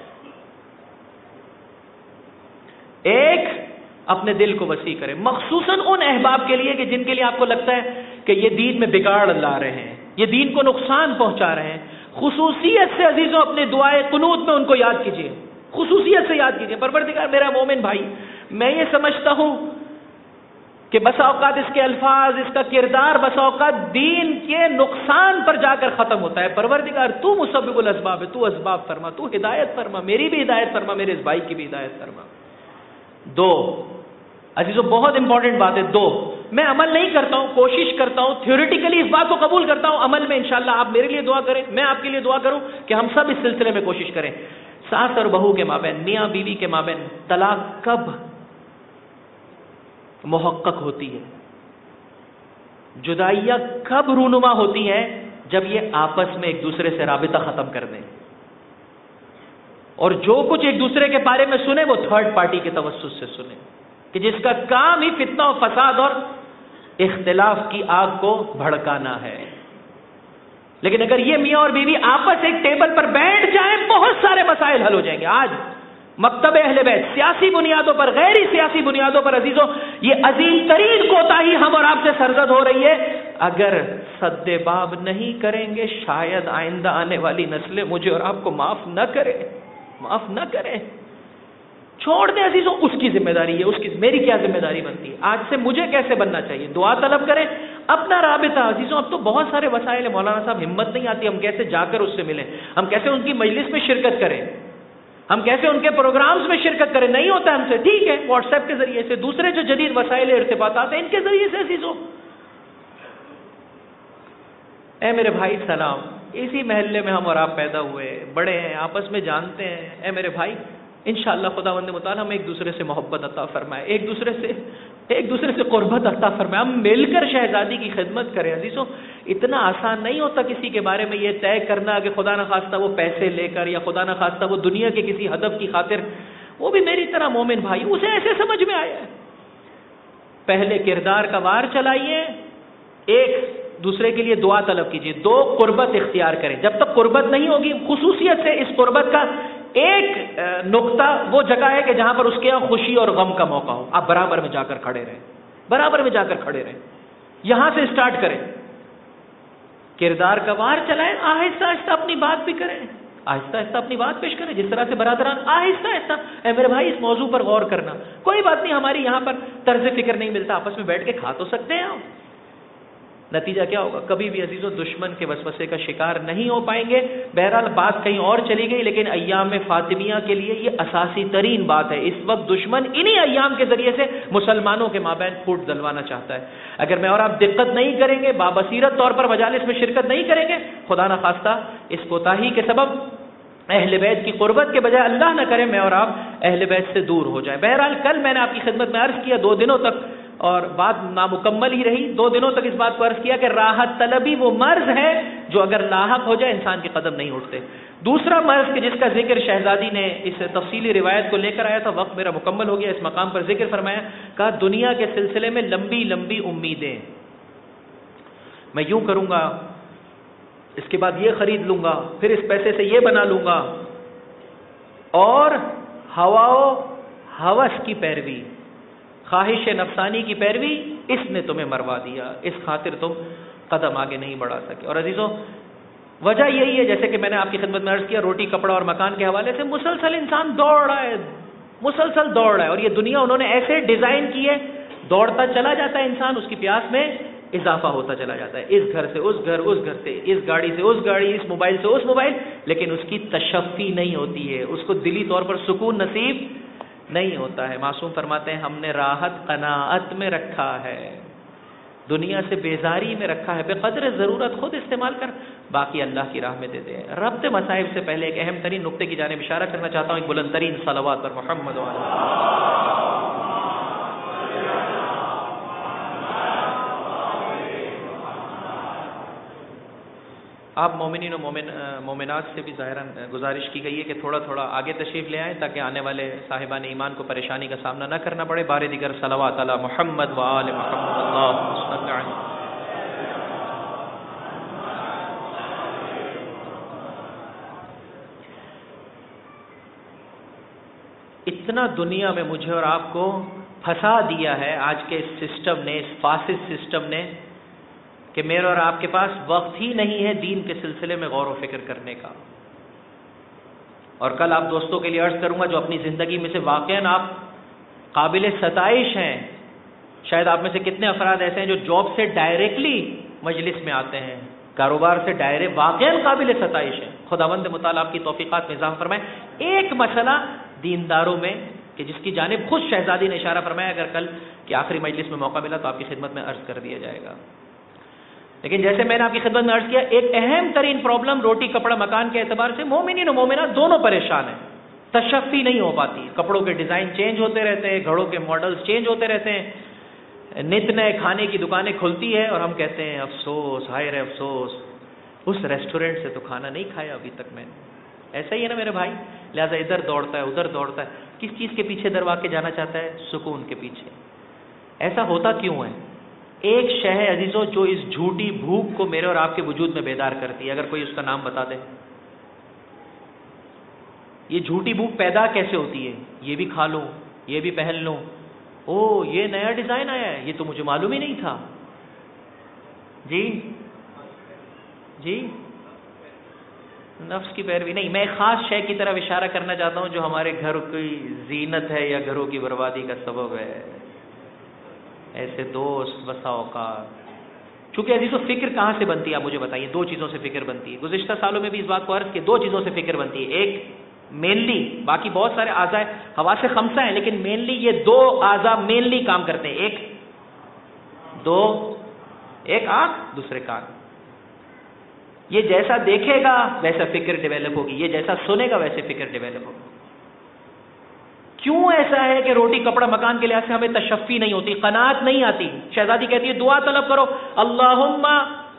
اپنے دل کو وسیع کریں، مخصوصاً ان احباب کے لیے کہ جن کے لیے آپ کو لگتا ہے کہ یہ دین میں بگاڑ لا رہے ہیں، یہ دین کو نقصان پہنچا رہے ہیں، خصوصیت سے عزیزوں اپنے دعائے قنوت میں ان کو یاد کیجیے، خصوصیت سے یاد کیجیے، پروردگار میرا مومن بھائی، میں یہ سمجھتا ہوں کہ بسا اوقات اس کے الفاظ، اس کا کردار بسا اوقات دین کے نقصان پر جا کر ختم ہوتا ہے، پروردگار تو مسبب الاسباب ہے، تو اسباب فرما، تو ہدایت فرما، میری بھی ہدایت فرما، میرے اس بھائی کی بھی ہدایت فرما۔ دو عزیزو بہت امپورٹنٹ بات ہے، دو میں عمل نہیں کرتا ہوں، کوشش کرتا ہوں، تھیوریٹیکلی اس بات کو قبول کرتا ہوں، عمل میں انشاءاللہ آپ میرے لیے دعا کریں، میں آپ کے لیے دعا کروں کہ ہم سب اس سلسلے میں کوشش کریں۔ ساس اور بہو کے مابین، میاں بیوی کے مابین طلاق کب محقق ہوتی ہے، جدائیاں کب رونما ہوتی ہیں؟ جب یہ آپس میں ایک دوسرے سے رابطہ ختم کر دیں، اور جو کچھ ایک دوسرے کے بارے میں سنے وہ تھرڈ پارٹی کے توسط سے سنے، کہ جس کا کام ہی فتنہ و فساد اور اختلاف کی آگ کو بھڑکانا ہے۔ لیکن اگر یہ میاں اور بیوی آپس ایک ٹیبل پر بیٹھ جائیں، بہت سارے مسائل حل ہو جائیں گے۔ آج مکتب اہل بیت سیاسی بنیادوں پر، غیر سیاسی بنیادوں پر عزیزوں یہ عظیم ترین کوتاہی ہم اور آپ سے سرزد ہو رہی ہے۔ اگر سد باب نہیں کریں گے شاید آئندہ آنے والی نسلیں مجھے اور آپ کو معاف نہ کریں۔ چھوڑ دیں عزیزوں، اس کی ذمہ داری ہے، اس کی، میری کیا ذمہ داری بنتی ہے؟ آج سے مجھے کیسے بننا چاہیے؟ دعا طلب کریں، اپنا رابطہ عزیزوں، اب تو بہت سارے وسائل ہیں، مولانا صاحب ہمت نہیں آتی ہم کیسے جا کر اس سے ملیں، ہم کیسے ان کی مجلس میں شرکت کریں، ہم کیسے ان کے پروگرامز میں شرکت کریں، نہیں ہوتا ہم سے، ٹھیک ہے واٹس ایپ کے ذریعے سے، دوسرے جو جدید وسائل ارتباطات ہیں ان کے ذریعے سے عزیزوں۔ اے میرے بھائی سلام، اسی محلے میں ہم اور آپ پیدا ہوئے، بڑے ہیں، آپس میں جانتے ہیں، اے میرے بھائی انشاءاللہ خداوند متعال ہم ایک دوسرے سے محبت عطا فرمائے، ایک دوسرے سے قربت عطا فرمائے، ہم مل کر شہزادی کی خدمت کریں عزیزوں۔ اتنا آسان نہیں ہوتا کسی کے بارے میں یہ طے کرنا کہ خدا نہ خواستہ وہ پیسے لے کر یا خدا نہ خواستہ وہ دنیا کے کسی ہدف کی خاطر، وہ بھی میری طرح مومن بھائی، اسے ایسے سمجھ میں آیا ہے۔ پہلے کردار کا وار چلائیے، ایک دوسرے کے لیے دعا طلب کیجیے، دو قربت اختیار کریں، جب تک قربت نہیں ہوگی، خصوصیت سے اس قربت کا ایک نقطہ وہ جگہ ہے کہ جہاں پر اس کے یہاں خوشی اور غم کا موقع ہو، آپ برابر میں جا کر کھڑے رہیں، یہاں سے اسٹارٹ کریں، کردار کا وار چلائیں، آہستہ آہستہ اپنی بات بھی کریں، آہستہ آہستہ اپنی بات پیش کریں، جس طرح سے برادران آہستہ آہستہ، اے میرے بھائی اس موضوع پر غور کرنا، کوئی بات نہیں ہماری یہاں پر طرز فکر نہیں ملتا، آپس میں بیٹھ کے کھا تو سکتے ہیں ہم، نتیجہ کیا ہوگا؟ کبھی بھی عزیزوں دشمن کے وسوسے کا شکار نہیں ہو پائیں گے۔ بہرحال بات کہیں اور چلی گئی، لیکن ایام فاطمیہ کے لیے یہ اساسی ترین بات ہے۔ اس وقت دشمن انہی ایام کے ذریعے سے مسلمانوں کے مابین پھوٹ دلوانا چاہتا ہے۔ اگر میں اور آپ دقت نہیں کریں گے، بابصیرت طور پر مجالس میں شرکت نہیں کریں گے، خدا نہ خواستہ اس کوتاہی کے سبب اہل بیت کی قربت کے بجائے اللہ نہ کرے میں اور آپ اہل بیت سے دور ہو جائیں۔ بہرحال کل میں نے آپ کی خدمت میں عرض کیا، 2 دنوں تک، اور بات نامکمل ہی رہی، 2 دنوں تک اس بات کو عرض کیا کہ راحت طلبی وہ مرض ہے جو اگر لاحق ہو جائے انسان کے قدم نہیں اٹھتے۔ دوسرا مرض کہ جس کا ذکر شہزادی نے اس تفصیلی روایت کو لے کر آیا تھا، وقت میرا مکمل ہو گیا، اس مقام پر ذکر فرمایا، کہا دنیا کے سلسلے میں لمبی لمبی امیدیں، میں یوں کروں گا، اس کے بعد یہ خرید لوں گا، پھر اس پیسے سے یہ بنا لوں گا، اور ہوا و ہوس کی پیروی، خواہش نفسانی کی پیروی، اس نے تمہیں مروا دیا، اس خاطر تم قدم آگے نہیں بڑھا سکے۔ اور عزیزوں وجہ یہی ہے، جیسے کہ میں نے آپ کی خدمت میں عرض کیا، روٹی کپڑا اور مکان کے حوالے سے مسلسل انسان دوڑ رہا ہے، اور یہ دنیا انہوں نے ایسے ڈیزائن کی ہے، دوڑتا چلا جاتا ہے انسان، اس کی پیاس میں اضافہ ہوتا چلا جاتا ہے، اس گھر سے اس گھر، اس گھر سے اس گاڑی سے اس گاڑی، اس موبائل سے اس موبائل، لیکن اس کی تشفی نہیں ہوتی ہے، اس کو دلی طور پر سکون نصیب نہیں ہوتا ہے۔ معصوم فرماتے ہیں ہم نے راحت قناعت میں رکھا ہے، دنیا سے بیزاری میں رکھا ہے، بے قدر ضرورت خود استعمال کر، باقی اللہ کی راہ میں دے دیں۔ ربط مصائب سے پہلے ایک اہم ترین نقطے کی جانب اشارہ کرنا چاہتا ہوں، ایک بلند ترین صلوات پر محمد آپ مومنین و مومنات سے بھی ظاہراً گزارش کی گئی ہے کہ تھوڑا تھوڑا آگے تشریف لے آئیں تاکہ آنے والے صاحبان ایمان کو پریشانی کا سامنا نہ کرنا پڑے۔ بار دیگر صلوات علی محمد و آل محمد، اللہم صل علی۔ اتنا دنیا میں مجھے اور آپ کو پھنسا دیا ہے آج کے اس سسٹم نے، اس فاسد سسٹم نے، کہ میرے اور آپ کے پاس وقت ہی نہیں ہے دین کے سلسلے میں غور و فکر کرنے کا۔ اور کل آپ دوستوں کے لیے عرض کروں گا جو اپنی زندگی میں سے واقعاً آپ قابل ستائش ہیں، شاید آپ میں سے کتنے افراد ایسے ہیں جو جاب سے ڈائریکٹلی مجلس میں آتے ہیں، کاروبار سے ڈائریکٹ، واقعاً قابل ستائش ہیں۔ خداوند متعال آپ کی توفیقات میں اضافہ فرمائے۔ ایک مسئلہ دینداروں میں کہ جس کی جانب خود شہزادی نے اشارہ فرمایا، اگر کل کی آخری مجلس میں موقع ملا تو آپ کی خدمت میں عرض کر دیا جائے گا۔ لیکن جیسے میں نے آپ کی خدمت میں عرض کیا، ایک اہم ترین پرابلم روٹی کپڑا مکان کے اعتبار سے مومنین و مومنات دونوں پریشان ہیں، تشفی نہیں ہو پاتی، کپڑوں کے ڈیزائن چینج ہوتے رہتے ہیں، گھڑوں کے ماڈلز چینج ہوتے رہتے ہیں، نت نئے کھانے کی دکانیں کھلتی ہے اور ہم کہتے ہیں افسوس، ہائے رے افسوس، اس ریسٹورنٹ سے تو کھانا نہیں کھایا ابھی تک میں نے۔ ایسا ہی ہے نا میرے بھائی، لہٰذا ادھر دوڑتا ہے ادھر دوڑتا ہے، کس چیز کے پیچھے دروا کے جانا چاہتا ہے؟ سکون کے پیچھے۔ ایسا ہوتا کیوں ہے؟ ایک شے ہے عزیزو جو اس جھوٹی بھوک کو میرے اور آپ کے وجود میں بیدار کرتی ہے، اگر کوئی اس کا نام بتا دے۔ یہ جھوٹی بھوک پیدا کیسے ہوتی ہے؟ یہ بھی کھا لوں، یہ بھی پہن لوں، او یہ نیا ڈیزائن آیا ہے، یہ تو مجھے معلوم ہی نہیں تھا۔ جی جی نفس کی پیروی نہیں، میں ایک خاص شے کی طرف اشارہ کرنا چاہتا ہوں جو ہمارے گھر کی زینت ہے یا گھروں کی بربادی کا سبب ہے۔ ایسے دوست بسا اوقات، چونکہ عزیزو فکر کہاں سے بنتی ہے آپ مجھے بتائیے؟ دو چیزوں سے فکر بنتی ہے۔ گزشتہ سالوں میں بھی اس بات کو عرض کہ دو چیزوں سے فکر بنتی ہے، ایک مینلی، باقی بہت سارے اعضاء حواس خمسہ ہیں لیکن مینلی یہ دو اعضاء مینلی کام کرتے ہیں، ایک آنکھ دوسرے کان۔ یہ جیسا دیکھے گا ویسا فکر ڈیولپ ہوگی، یہ جیسا سنے گا ویسے فکر ڈیولپ ہوگی۔ کیوں ایسا ہے کہ روٹی کپڑا مکان کے لحاظ سے ہمیں تشفی نہیں ہوتی، قناعت نہیں آتی؟ شہزادی کہتی ہے دعا طلب کرو، اللہم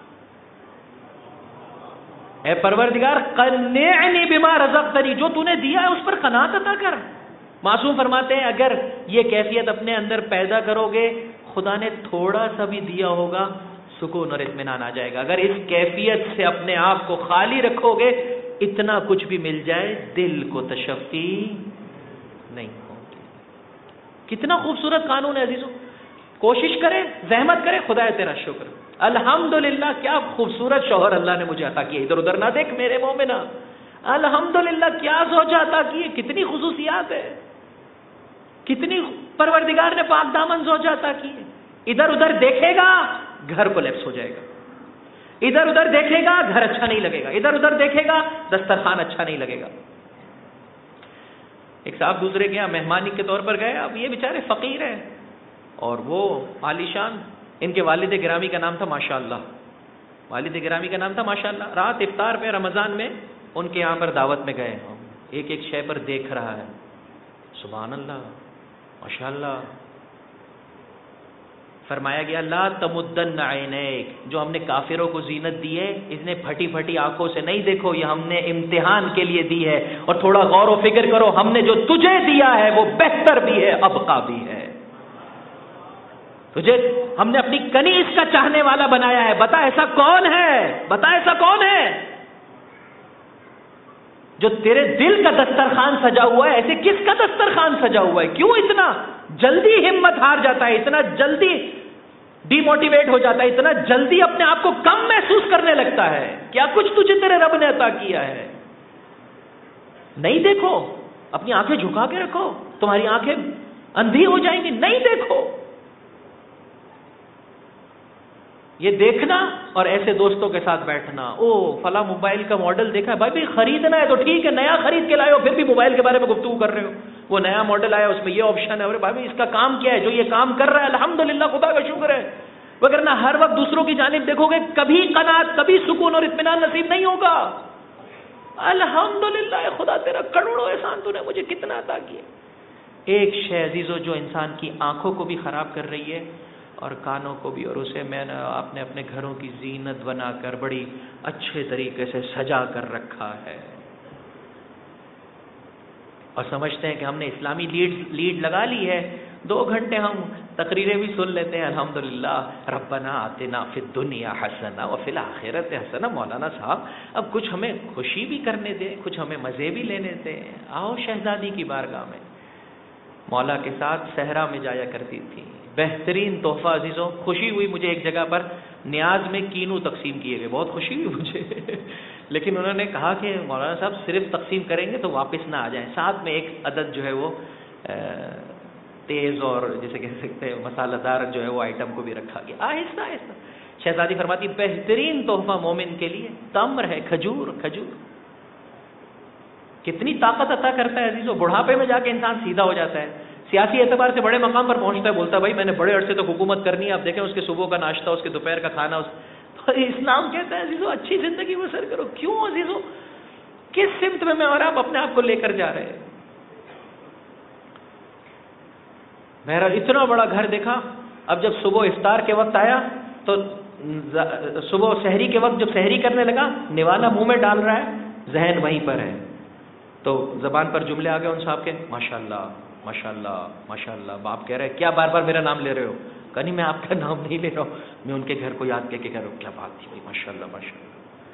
اے پروردگار قنعنی بما رزقتنی، جو تو نے دیا ہے اس پر قناعت عطا کر۔ معصوم فرماتے ہیں اگر یہ کیفیت اپنے اندر پیدا کرو گے، خدا نے تھوڑا سا بھی دیا ہوگا سکون اور اطمینان آ جائے گا۔ اگر اس کیفیت سے اپنے آپ کو خالی رکھو گے، اتنا کچھ بھی مل جائے دل کو تشفی نہیں ہوگی۔ کتنا خوبصورت قانون ہے عزیزو، کوشش کرے، زحمت کرے، خدا تیرا شکر، الحمدللہ کیا خوبصورت شوہر اللہ نے مجھے عطا کیا، ادھر ادھر نہ دیکھ میرے مومنہ، الحمدللہ کیا زوجہ عطا کی ہے، کتنی خصوصیات ہے، کتنی پروردگار نے پاک دامن زوجہ عطا کی ہے۔ ادھر ادھر دیکھے گا گھر کولیپس ہو جائے گا، ادھر ادھر دیکھے گا گھر اچھا نہیں لگے گا، ادھر ادھر دیکھے گا دسترخوان اچھا نہیں لگے گا۔ ایک صاحب دوسرے کے یہاں مہمانی کے طور پر گئے، اب یہ بیچارے فقیر ہیں اور وہ عالیشان، ان کے والد گرامی کا نام تھا ماشاءاللہ، والد گرامی کا نام تھا ماشاءاللہ۔ رات افطار پہ رمضان میں ان کے یہاں پر دعوت میں گئے، ایک ایک شے پر دیکھ رہا ہے، سبحان اللہ ماشاءاللہ۔ فرمایا گیا لا تمدن عینیک، جو ہم نے کافروں کو زینت دی ہے اس نے پھٹی پھٹی آنکھوں سے نہیں دیکھو، یہ ہم نے امتحان کے لیے دی ہے، اور تھوڑا غور و فکر کرو، ہم نے جو تجھے دیا ہے وہ بہتر بھی ہے ابقا بھی ہے۔ تجھے ہم نے اپنی کنیز کا چاہنے والا بنایا ہے، بتا ایسا کون ہے، بتا ایسا کون ہے جو تیرے دل کا دسترخوان سجا ہوا ہے، ایسے کس کا دسترخوان سجا ہوا ہے؟ کیوں اتنا جلدی ہمت ہار جاتا ہے، اتنا جلدی ڈی موٹیویٹ ہو جاتا ہے، اتنا جلدی اپنے آپ کو کم محسوس کرنے لگتا ہے؟ کیا کچھ تجھے تیرے رب نے عطا کیا ہے؟ نہیں دیکھو، اپنی آنکھیں جھکا کے رکھو، تمہاری آنکھیں اندھی ہو جائیں گی، نہیں دیکھو۔ یہ دیکھنا اور ایسے دوستوں کے ساتھ بیٹھنا، او فلاں موبائل کا ماڈل دیکھا ہے، بھائی خریدنا ہے تو ٹھیک ہے، نیا خرید کے لائے ہو، پھر بھی موبائل کے بارے میں گفتگو کر رہے ہو، وہ نیا ماڈل آیا اس میں یہ آپشن ہے، ارے بھائی اس کا کام کیا ہے، جو یہ کام کر رہا ہے الحمدللہ خدا کا شکر ہے، وگرنہ ہر وقت دوسروں کی جانب دیکھو گے، کبھی قناعت، کبھی سکون اور اطمینان نصیب نہیں ہوگا۔ الحمدللہ خدا تیرا کروڑوں احسان تو نے مجھے کتنا عطا کیا۔ ایک شے عزیزو جو انسان کی آنکھوں کو بھی خراب کر رہی ہے اور کانوں کو بھی، اور اسے میں نے آپ نے اپنے گھروں کی زینت بنا کر بڑی اچھے طریقے سے سجا کر رکھا ہے، اور سمجھتے ہیں کہ ہم نے اسلامی لیڈ لگا لی ہے، 2 گھنٹے ہم تقریریں بھی سن لیتے ہیں، الحمدللہ ربنا آتنا فی الدنیا حسنہ وفی الآخرۃ حسنہ۔ مولانا صاحب اب کچھ ہمیں خوشی بھی کرنے دیں، کچھ ہمیں مزے بھی لینے دیں، آؤ شہزادی کی بارگاہ میں۔ مولا کے ساتھ صحرا میں جایا کرتی تھی. بہترین تحفہ عزیزوں. خوشی ہوئی مجھے ایک جگہ پر نیاز میں کینو تقسیم کیے گئے, بہت خوشی ہوئی مجھے لیکن انہوں نے کہا کہ مولانا صاحب صرف تقسیم کریں گے تو واپس نہ آ جائیں, ساتھ میں ایک عدد جو ہے وہ تیز اور جسے کہہ سکتے ہیں مسالہ دار جو ہے وہ آئٹم کو بھی رکھا گیا. آہستہ آہستہ شہزادی فرماتی بہترین تحفہ مومن کے لیے تمر ہے, کھجور. کھجور کتنی طاقت عطا کرتا ہے عزیزو. بڑھاپے میں جا کے انسان سیدھا ہو جاتا ہے, سیاسی اعتبار سے بڑے مقام پر پہنچتا ہے, بولتا ہے بھائی میں نے بڑے عرصے تک حکومت کرنی ہے. آپ دیکھیں اس کے صبح کا ناشتہ, اس کے دوپہر کا کھانا, تو اسلام کہتا ہے عزیزو اچھی زندگی بسر کرو. کیوں عزیزو؟ کس سمت میں اور آپ اپنے آپ کو لے کر جا رہے ہیں؟ میرا اتنا بڑا گھر دیکھا. اب جب صبح افطار کے وقت آیا تو صبح سحری کے وقت جب سحری کرنے لگا, نوالا منہ میں ڈال رہا ہے, ذہن وہیں پر ہے. تو زبان پر جملے آ گئے ان صاحب کے, ماشاءاللہ ماشاءاللہ ماشاءاللہ. باپ کہہ رہے کیا بار بار میرا نام لے رہے ہو؟ کہ نہیں میں آپ کا نام نہیں لے رہا ہوں, میں ان کے گھر کو یاد کر کے کہہ رہا ہوں. کیا بات تھی بھائی, ماشاءاللہ ماشاءاللہ.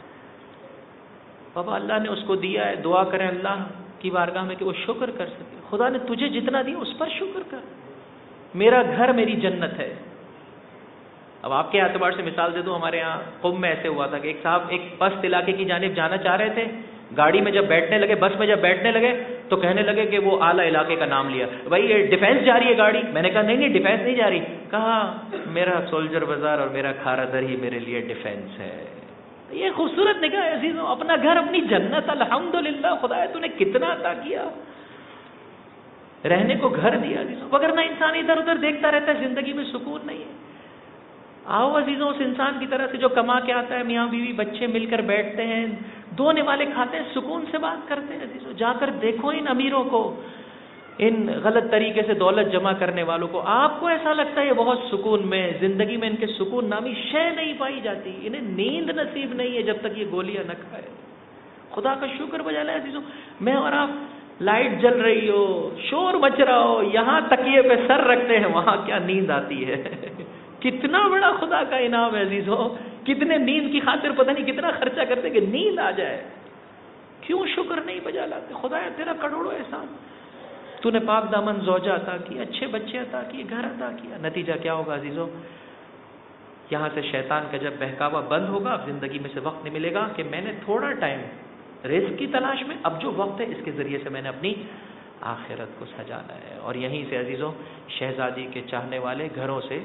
بابا اللہ نے اس کو دیا ہے, دعا کریں اللہ کی بارگاہ میں کہ وہ شکر کر سکے. خدا نے تجھے جتنا دیا اس پر شکر کر. میرا گھر میری جنت ہے. اب آپ کے اعتبار سے مثال دے دوں, ہمارے یہاں قم میں ایسے ہوا تھا کہ ایک صاحب ایک پست علاقے کی جانب جانا چاہ رہے تھے. گاڑی میں جب بیٹھنے لگے, بس میں جب بیٹھنے لگے تو کہنے لگے کہ وہ اعلیٰ علاقے کا نام لیا. بھائی یہ ڈیفینس جا رہی ہے گاڑی. میں نے کہا نہیں نہیں ڈیفینس نہیں جا رہی. کہا میرا سولجر بازار اور میرا کھارا در ہی میرے لیے ڈیفینس ہے. یہ خوبصورت نگاہ ہے عزیزوں. اپنا گھر اپنی جنت. الحمدللہ خدا تو نے کتنا عطا کیا, رہنے کو گھر دیا عزیزوں. وگرنہ انسان ادھر ادھر دیکھتا رہتا ہے, زندگی میں سکون نہیں ہے. آؤ عزیزوں اس انسان کی طرح سے جو کما کے آتا ہے, میاں بیوی بچے مل کر بیٹھتے ہیں, دو نوالے کھاتے ہیں, سکون سے بات کرتے ہیں عزیزوں. جا کر دیکھو ان امیروں کو, ان غلط طریقے سے دولت جمع کرنے والوں کو. آپ کو ایسا لگتا ہے یہ بہت سکون میں, زندگی میں ان کے سکون نامی شے نہیں پائی جاتی. انہیں نیند نصیب نہیں ہے جب تک یہ گولیاں نہ کھائے. خدا کا شکر بجا لائے عزیزوں. میں اور آپ لائٹ جل رہی ہو, شور مچ رہا ہو, یہاں تکیے پہ سر رکھتے ہیں, وہاں کیا نیند آتی ہے. کتنا بڑا خدا کا انعام ہے عزیزوں. کتنے نیند کی خاطر پتہ نہیں کتنا خرچہ کرتے کہ نیند آ جائے. کیوں شکر نہیں بجا لاتے؟ خدایا تیرا کروڑوں احسان. تو نے پاک دامن زوجہ عطا کی, اچھے بچے عطا کیے, گھر عطا کیا. نتیجہ کیا ہوگا عزیزوں؟ یہاں سے شیطان کا جب بہکاوا بند ہوگا, اب زندگی میں سے وقت نہیں ملے گا کہ میں نے تھوڑا ٹائم رزق کی تلاش میں, اب جو وقت ہے اس کے ذریعے سے میں نے اپنی آخرت کو سجانا ہے. اور یہیں سے عزیزوں شہزادی کے چاہنے والے گھروں سے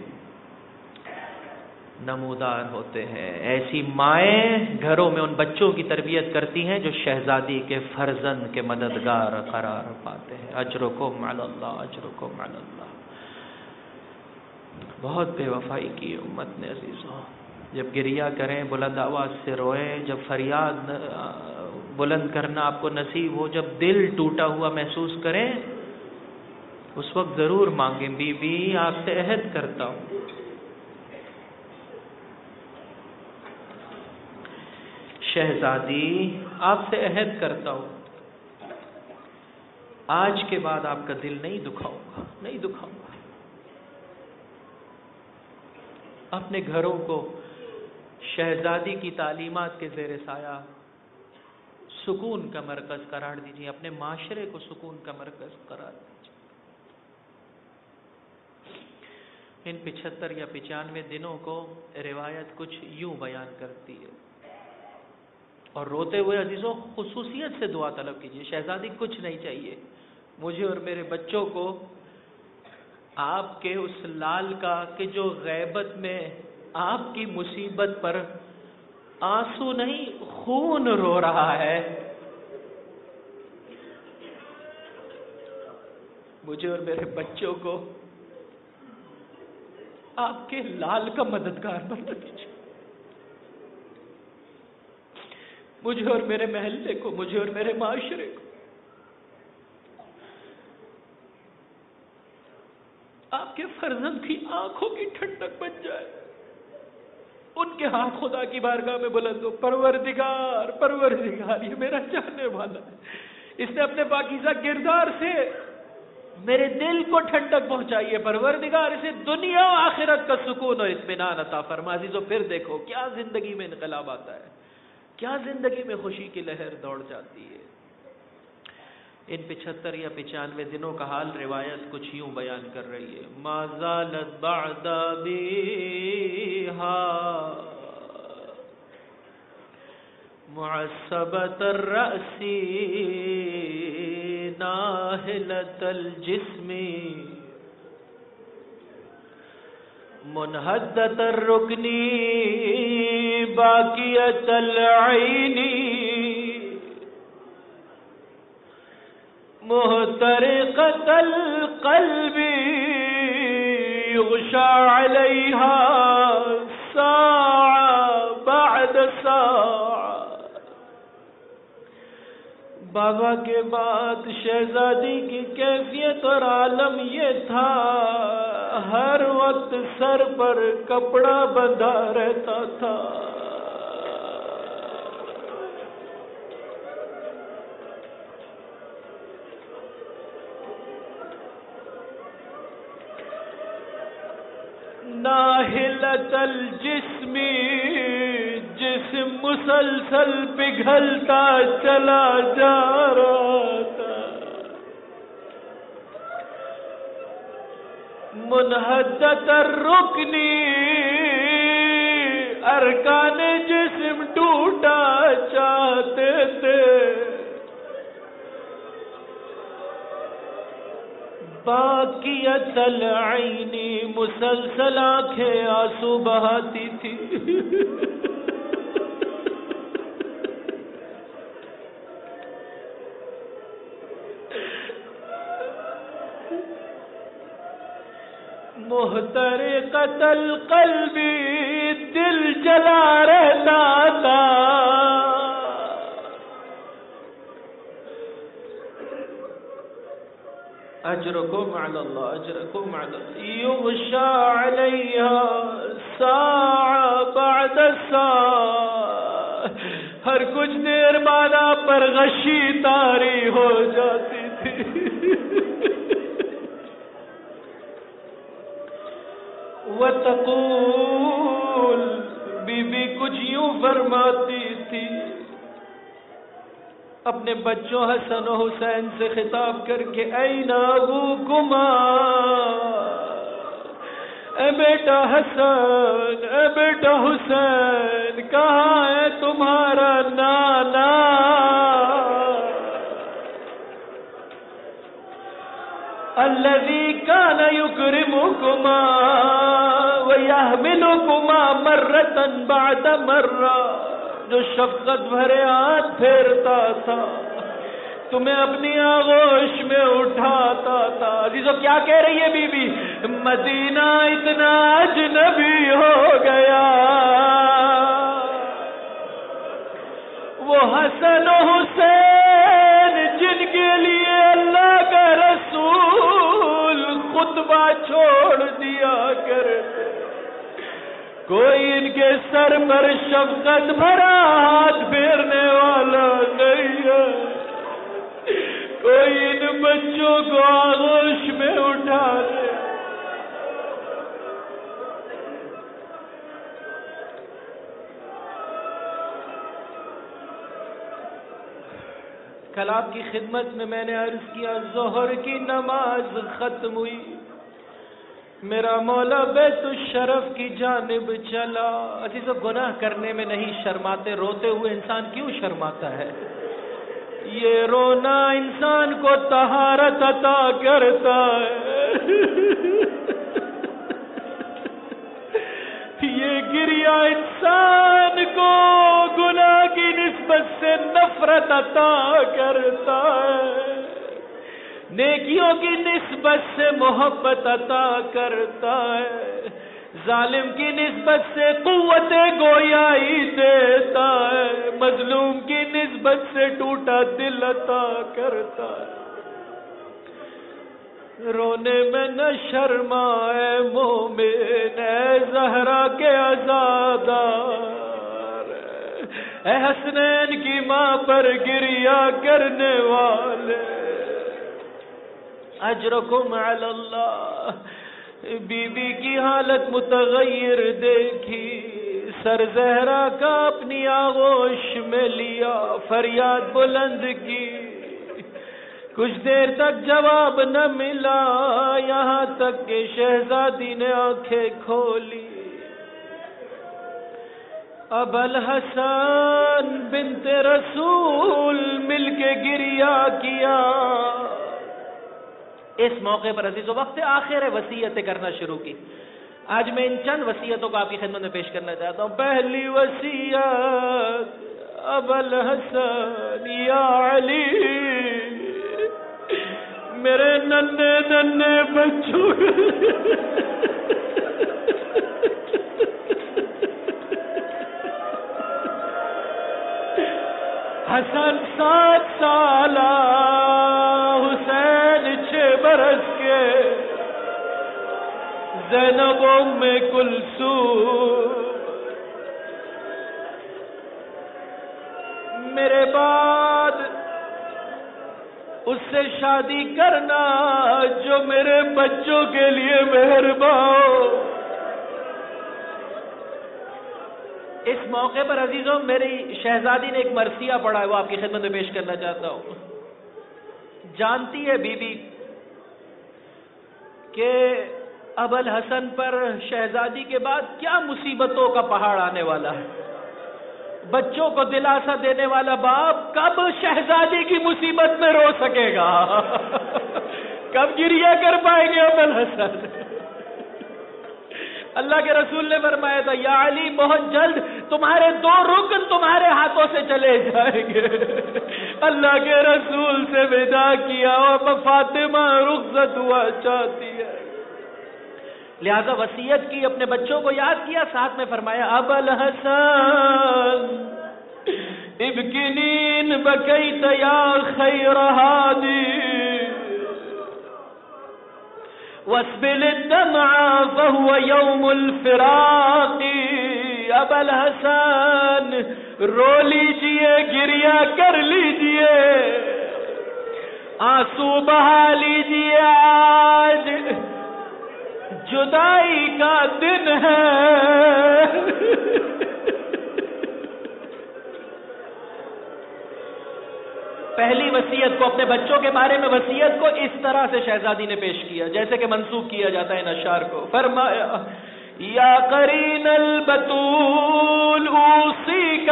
نمودار ہوتے ہیں. ایسی مائیں گھروں میں ان بچوں کی تربیت کرتی ہیں جو شہزادی کے فرزند کے مددگار قرار پاتے ہیں. اجرکم علی اللہ, اجرکم علی اللہ. بہت بے وفائی کی امت نے عزیزوں. جب گریہ کریں بلند آواز سے روئیں, جب فریاد بلند کرنا آپ کو نصیب ہو, جب دل ٹوٹا ہوا محسوس کریں, اس وقت ضرور مانگیں بی بی آپ سے عہد کرتا ہوں, شہزادی آپ سے عہد کرتا ہوں, آج کے بعد آپ کا دل نہیں دکھاؤں گا, نہیں دکھاؤں گا. اپنے گھروں کو شہزادی کی تعلیمات کے زیر سایہ سکون کا مرکز قرار دیجیے. اپنے معاشرے کو سکون کا مرکز قرار دیجیے. ان 75 یا 95 دنوں کو روایت کچھ یوں بیان کرتی ہے, اور روتے ہوئے عزیزوں خصوصیت سے دعا طلب کیجیے. شہزادی کچھ نہیں چاہیے, مجھے اور میرے بچوں کو آپ کے اس لال کا کہ جو غیبت میں آپ کی مصیبت پر آنسو نہیں خون رو رہا ہے, مجھے اور میرے بچوں کو آپ کے لال کا مددگار بنا دیجیے. مجھے اور میرے محلے کو, مجھے اور میرے معاشرے کو آپ کے فرزند کی آنکھوں کی ٹھنڈک بن جائے. ان کے ہاتھ خدا کی بارگاہ میں بلند ہو. پروردگار, پروردگار, یہ میرا چاہنے والا ہے, اس نے اپنے پاکیزہ کردار سے میرے دل کو ٹھنڈک پہنچائیے. پروردگار اسے دنیا و آخرت کا سکون اور اطمینان عطا فرما. عزیزو پھر دیکھو کیا زندگی میں انقلاب آتا ہے, کیا زندگی میں خوشی کی لہر دوڑ جاتی ہے. ان 75 یا 95 دنوں کا حال روایت کچھ یوں بیان کر رہی ہے: ما زالت بعد بیہا معصبت الرأس ناہلت الجسم منحدت الرکن باقیت العین محترقت القلب یغشا علیہا ساعة بعد ساعة۔ بابا کے بعد شہزادی کی کیفیت اور عالم یہ تھا، ہر وقت سر پر کپڑا بندھا رہتا تھا۔ ناہلت الجسم، جسم مسلسل پگھلتا چلا جا رہا تھا۔ منحدت الرکن، ارکان جسم ٹوٹا چاہتے تھے۔ باقیت العین، مسلسل آنکھیں آنسو بہاتی تھی۔ محترقت القلب، دل جلا رہتا تھا۔ اجرکم علی اللہ، اجرکم علی اللہ۔ یغشا علیہا ساعة بعد ساعة، ہر کچھ دیر بعد آپ پر غشی طاری ہو جاتی تھی۔ وتقول، بی بی کچھ یوں فرماتی تھی اپنے بچوں حسن و حسین سے خطاب کر کے: این ابوکما، اے بیٹا حسن، اے بیٹا حسین، کہاں ہے تمہارا نانا؟ الذی کان یکرمکما ویحملکما مرۃ بعد مرہ، جو شفقت بھرے ہاتھ پھیرتا تھا، تمہیں اپنی آغوش میں اٹھاتا تھا۔ عزیزو کیا کہہ رہی ہے بی بی؟ مدینہ اتنا اجنبی ہو گیا، وہ حسن و حسین جن کے لیے اللہ کا رسول خطبہ چھوڑ دیا کرتے، کوئی ان کے سر پر شفقت بھرا ہاتھ پھیرنے والا نہیں ہے، کوئی ان بچوں کو آغوش میں اٹھا لے۔ کل آپ کی خدمت میں نے عرض کیا، ظہر کی نماز ختم ہوئی، میرا مولا بیت الشرف کی جانب چلا۔ عزیزو گناہ کرنے میں نہیں شرماتے، روتے ہوئے انسان کیوں شرماتا ہے؟ یہ رونا انسان کو طہارت عطا کرتا ہے، یہ گریہ انسان کو گناہ کی نسبت سے نفرت عطا کرتا ہے، نیکیوں کی نسبت سے محبت عطا کرتا ہے، ظالم کی نسبت سے قوت گویائی دیتا ہے، مظلوم کی نسبت سے ٹوٹا دل عطا کرتا ہے۔ رونے میں نہ شرمائے مومن، اے زہرا کے عزادار، اے حسنین کی ماں پر گریہ کرنے والے، اجرکم علی اللہ۔ بی بی کی حالت متغیر دیکھی، سر زہرا کا اپنی آغوش میں لیا، فریاد بلند کی، کچھ دیر تک جواب نہ ملا، یہاں تک کہ شہزادی نے آنکھیں کھولی۔ ابا الحسن بنت رسول مل کے گریہ کیا۔ اس موقع پر عزیزو وقت آخر وصیتیں کرنا شروع کی۔ آج میں ان چند وصیتوں کو آپ کی خدمت میں پیش کرنا چاہتا ہوں۔ پہلی وصیت، ابا الحسن یا علی، میرے ننھے ننھے بچوں حسن 7 سالہ، حسین 6 برس کے، زینب ام کلثوم، میرے بعد اس سے شادی کرنا جو میرے بچوں کے لیے مہربان ہو۔ اس موقع پر عزیزوں میری شہزادی نے ایک مرثیہ پڑھا ہے، وہ آپ کی خدمت میں پیش کرنا چاہتا ہوں۔ جانتی ہے بی بی کہ ابا الحسن پر شہزادی کے بعد کیا مصیبتوں کا پہاڑ آنے والا ہے۔ بچوں کو دلاسا دینے والا باپ کب شہزادی کی مصیبت میں رو سکے گا؟ کب گریہ کر پائیں گے ابا الحسن؟ اللہ کے رسول نے فرمایا تھا، یا علی بہت جلد تمہارے 2 رکن تمہارے ہاتھوں سے چلے جائیں گے۔ اللہ کے رسول سے ودا کیا اور فاطمہ رخصت ہوا چاہتی ہے، لہذا وصیت کی، اپنے بچوں کو یاد کیا، ساتھ میں فرمایا ابا الحسن ابکنین بکیت یا خیر ہادی واسبل الدمع فهو يوم الفراق۔ ابا الحسن رو لیجئے، گریہ کر لیجئے، آنسو بہا لیجئے، آج جدائی کا دن ہے۔ پہلی وصیت کو، اپنے بچوں کے بارے میں وصیت کو اس طرح سے شہزادی نے پیش کیا جیسے کہ منسوخ کیا جاتا ہے ان اشعار کو۔ فرمایا، یا قرین البتول اوصیک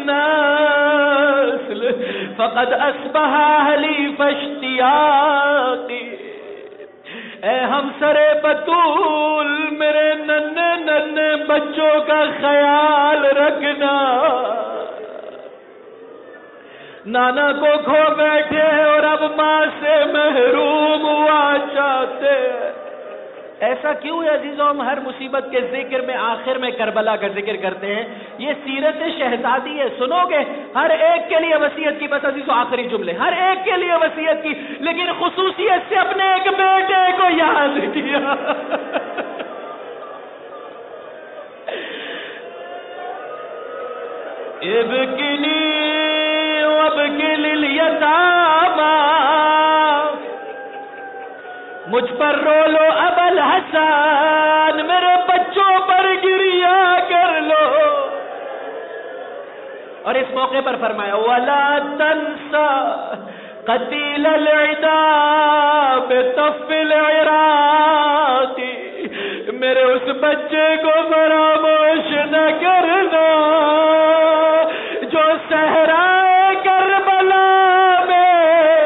بالنسل فقد اصبح حلیف اشتیاقی۔ اے ہمسر بتول، میرے ننھے ننھے بچوں کا خیال رکھنا، نانا کو کھو بیٹھے اور اب ماں سے محروم ہوا چاہتے۔ ایسا کیوں ہے عزیزوں؟ ہم ہر مصیبت کے ذکر میں آخر میں کربلا کا ذکر کرتے ہیں۔ یہ سیرت شہزادی ہے، سنو گے ہر ایک کے لیے وصیت کی، بس عزیزوں آخری جملے، ہر ایک کے لیے وصیت کی، لیکن خصوصیت سے اپنے ایک بیٹے کو یاد کیا۔ ابکنی وابکی للیتاما، مجھ پر رو لو ابا الحسن، میرے بچوں پر گریہ کر لو۔ اور اس موقع پر فرمایا، وَلَا تَنْسَ قَتِيلَ الْعِدَا بِطَفِّ الْعِرَاقِ، میرے اس بچے کو فراموش نہ کرنا جو صحرائے کربلا میں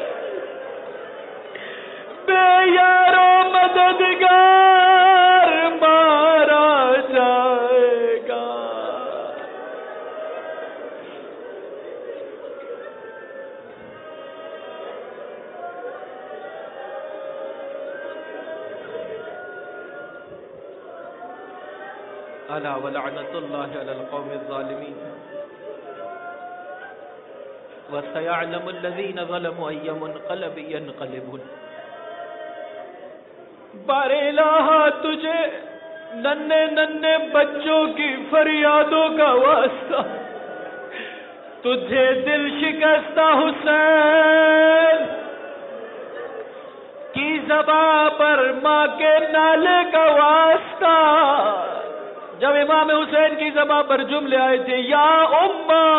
بے یار و مددگار مارا جائے گا۔ الا ولعنت اللہ علی القوم الظالمین وَسَيَعْلَمُ الَّذِينَ ظَلَمُوا أَيَّ مُنْقَلَبٍ يَنْقَلِبُونَ۔ بار الہ تجھے ننھے ننھے بچوں کی فریادوں کا واسطہ، تجھے دل شکستہ حسین کی زباں پر ماں کے نالے کا واسطہ، جب امام حسین کی زباں پر جملے آئے تھے، یا اماں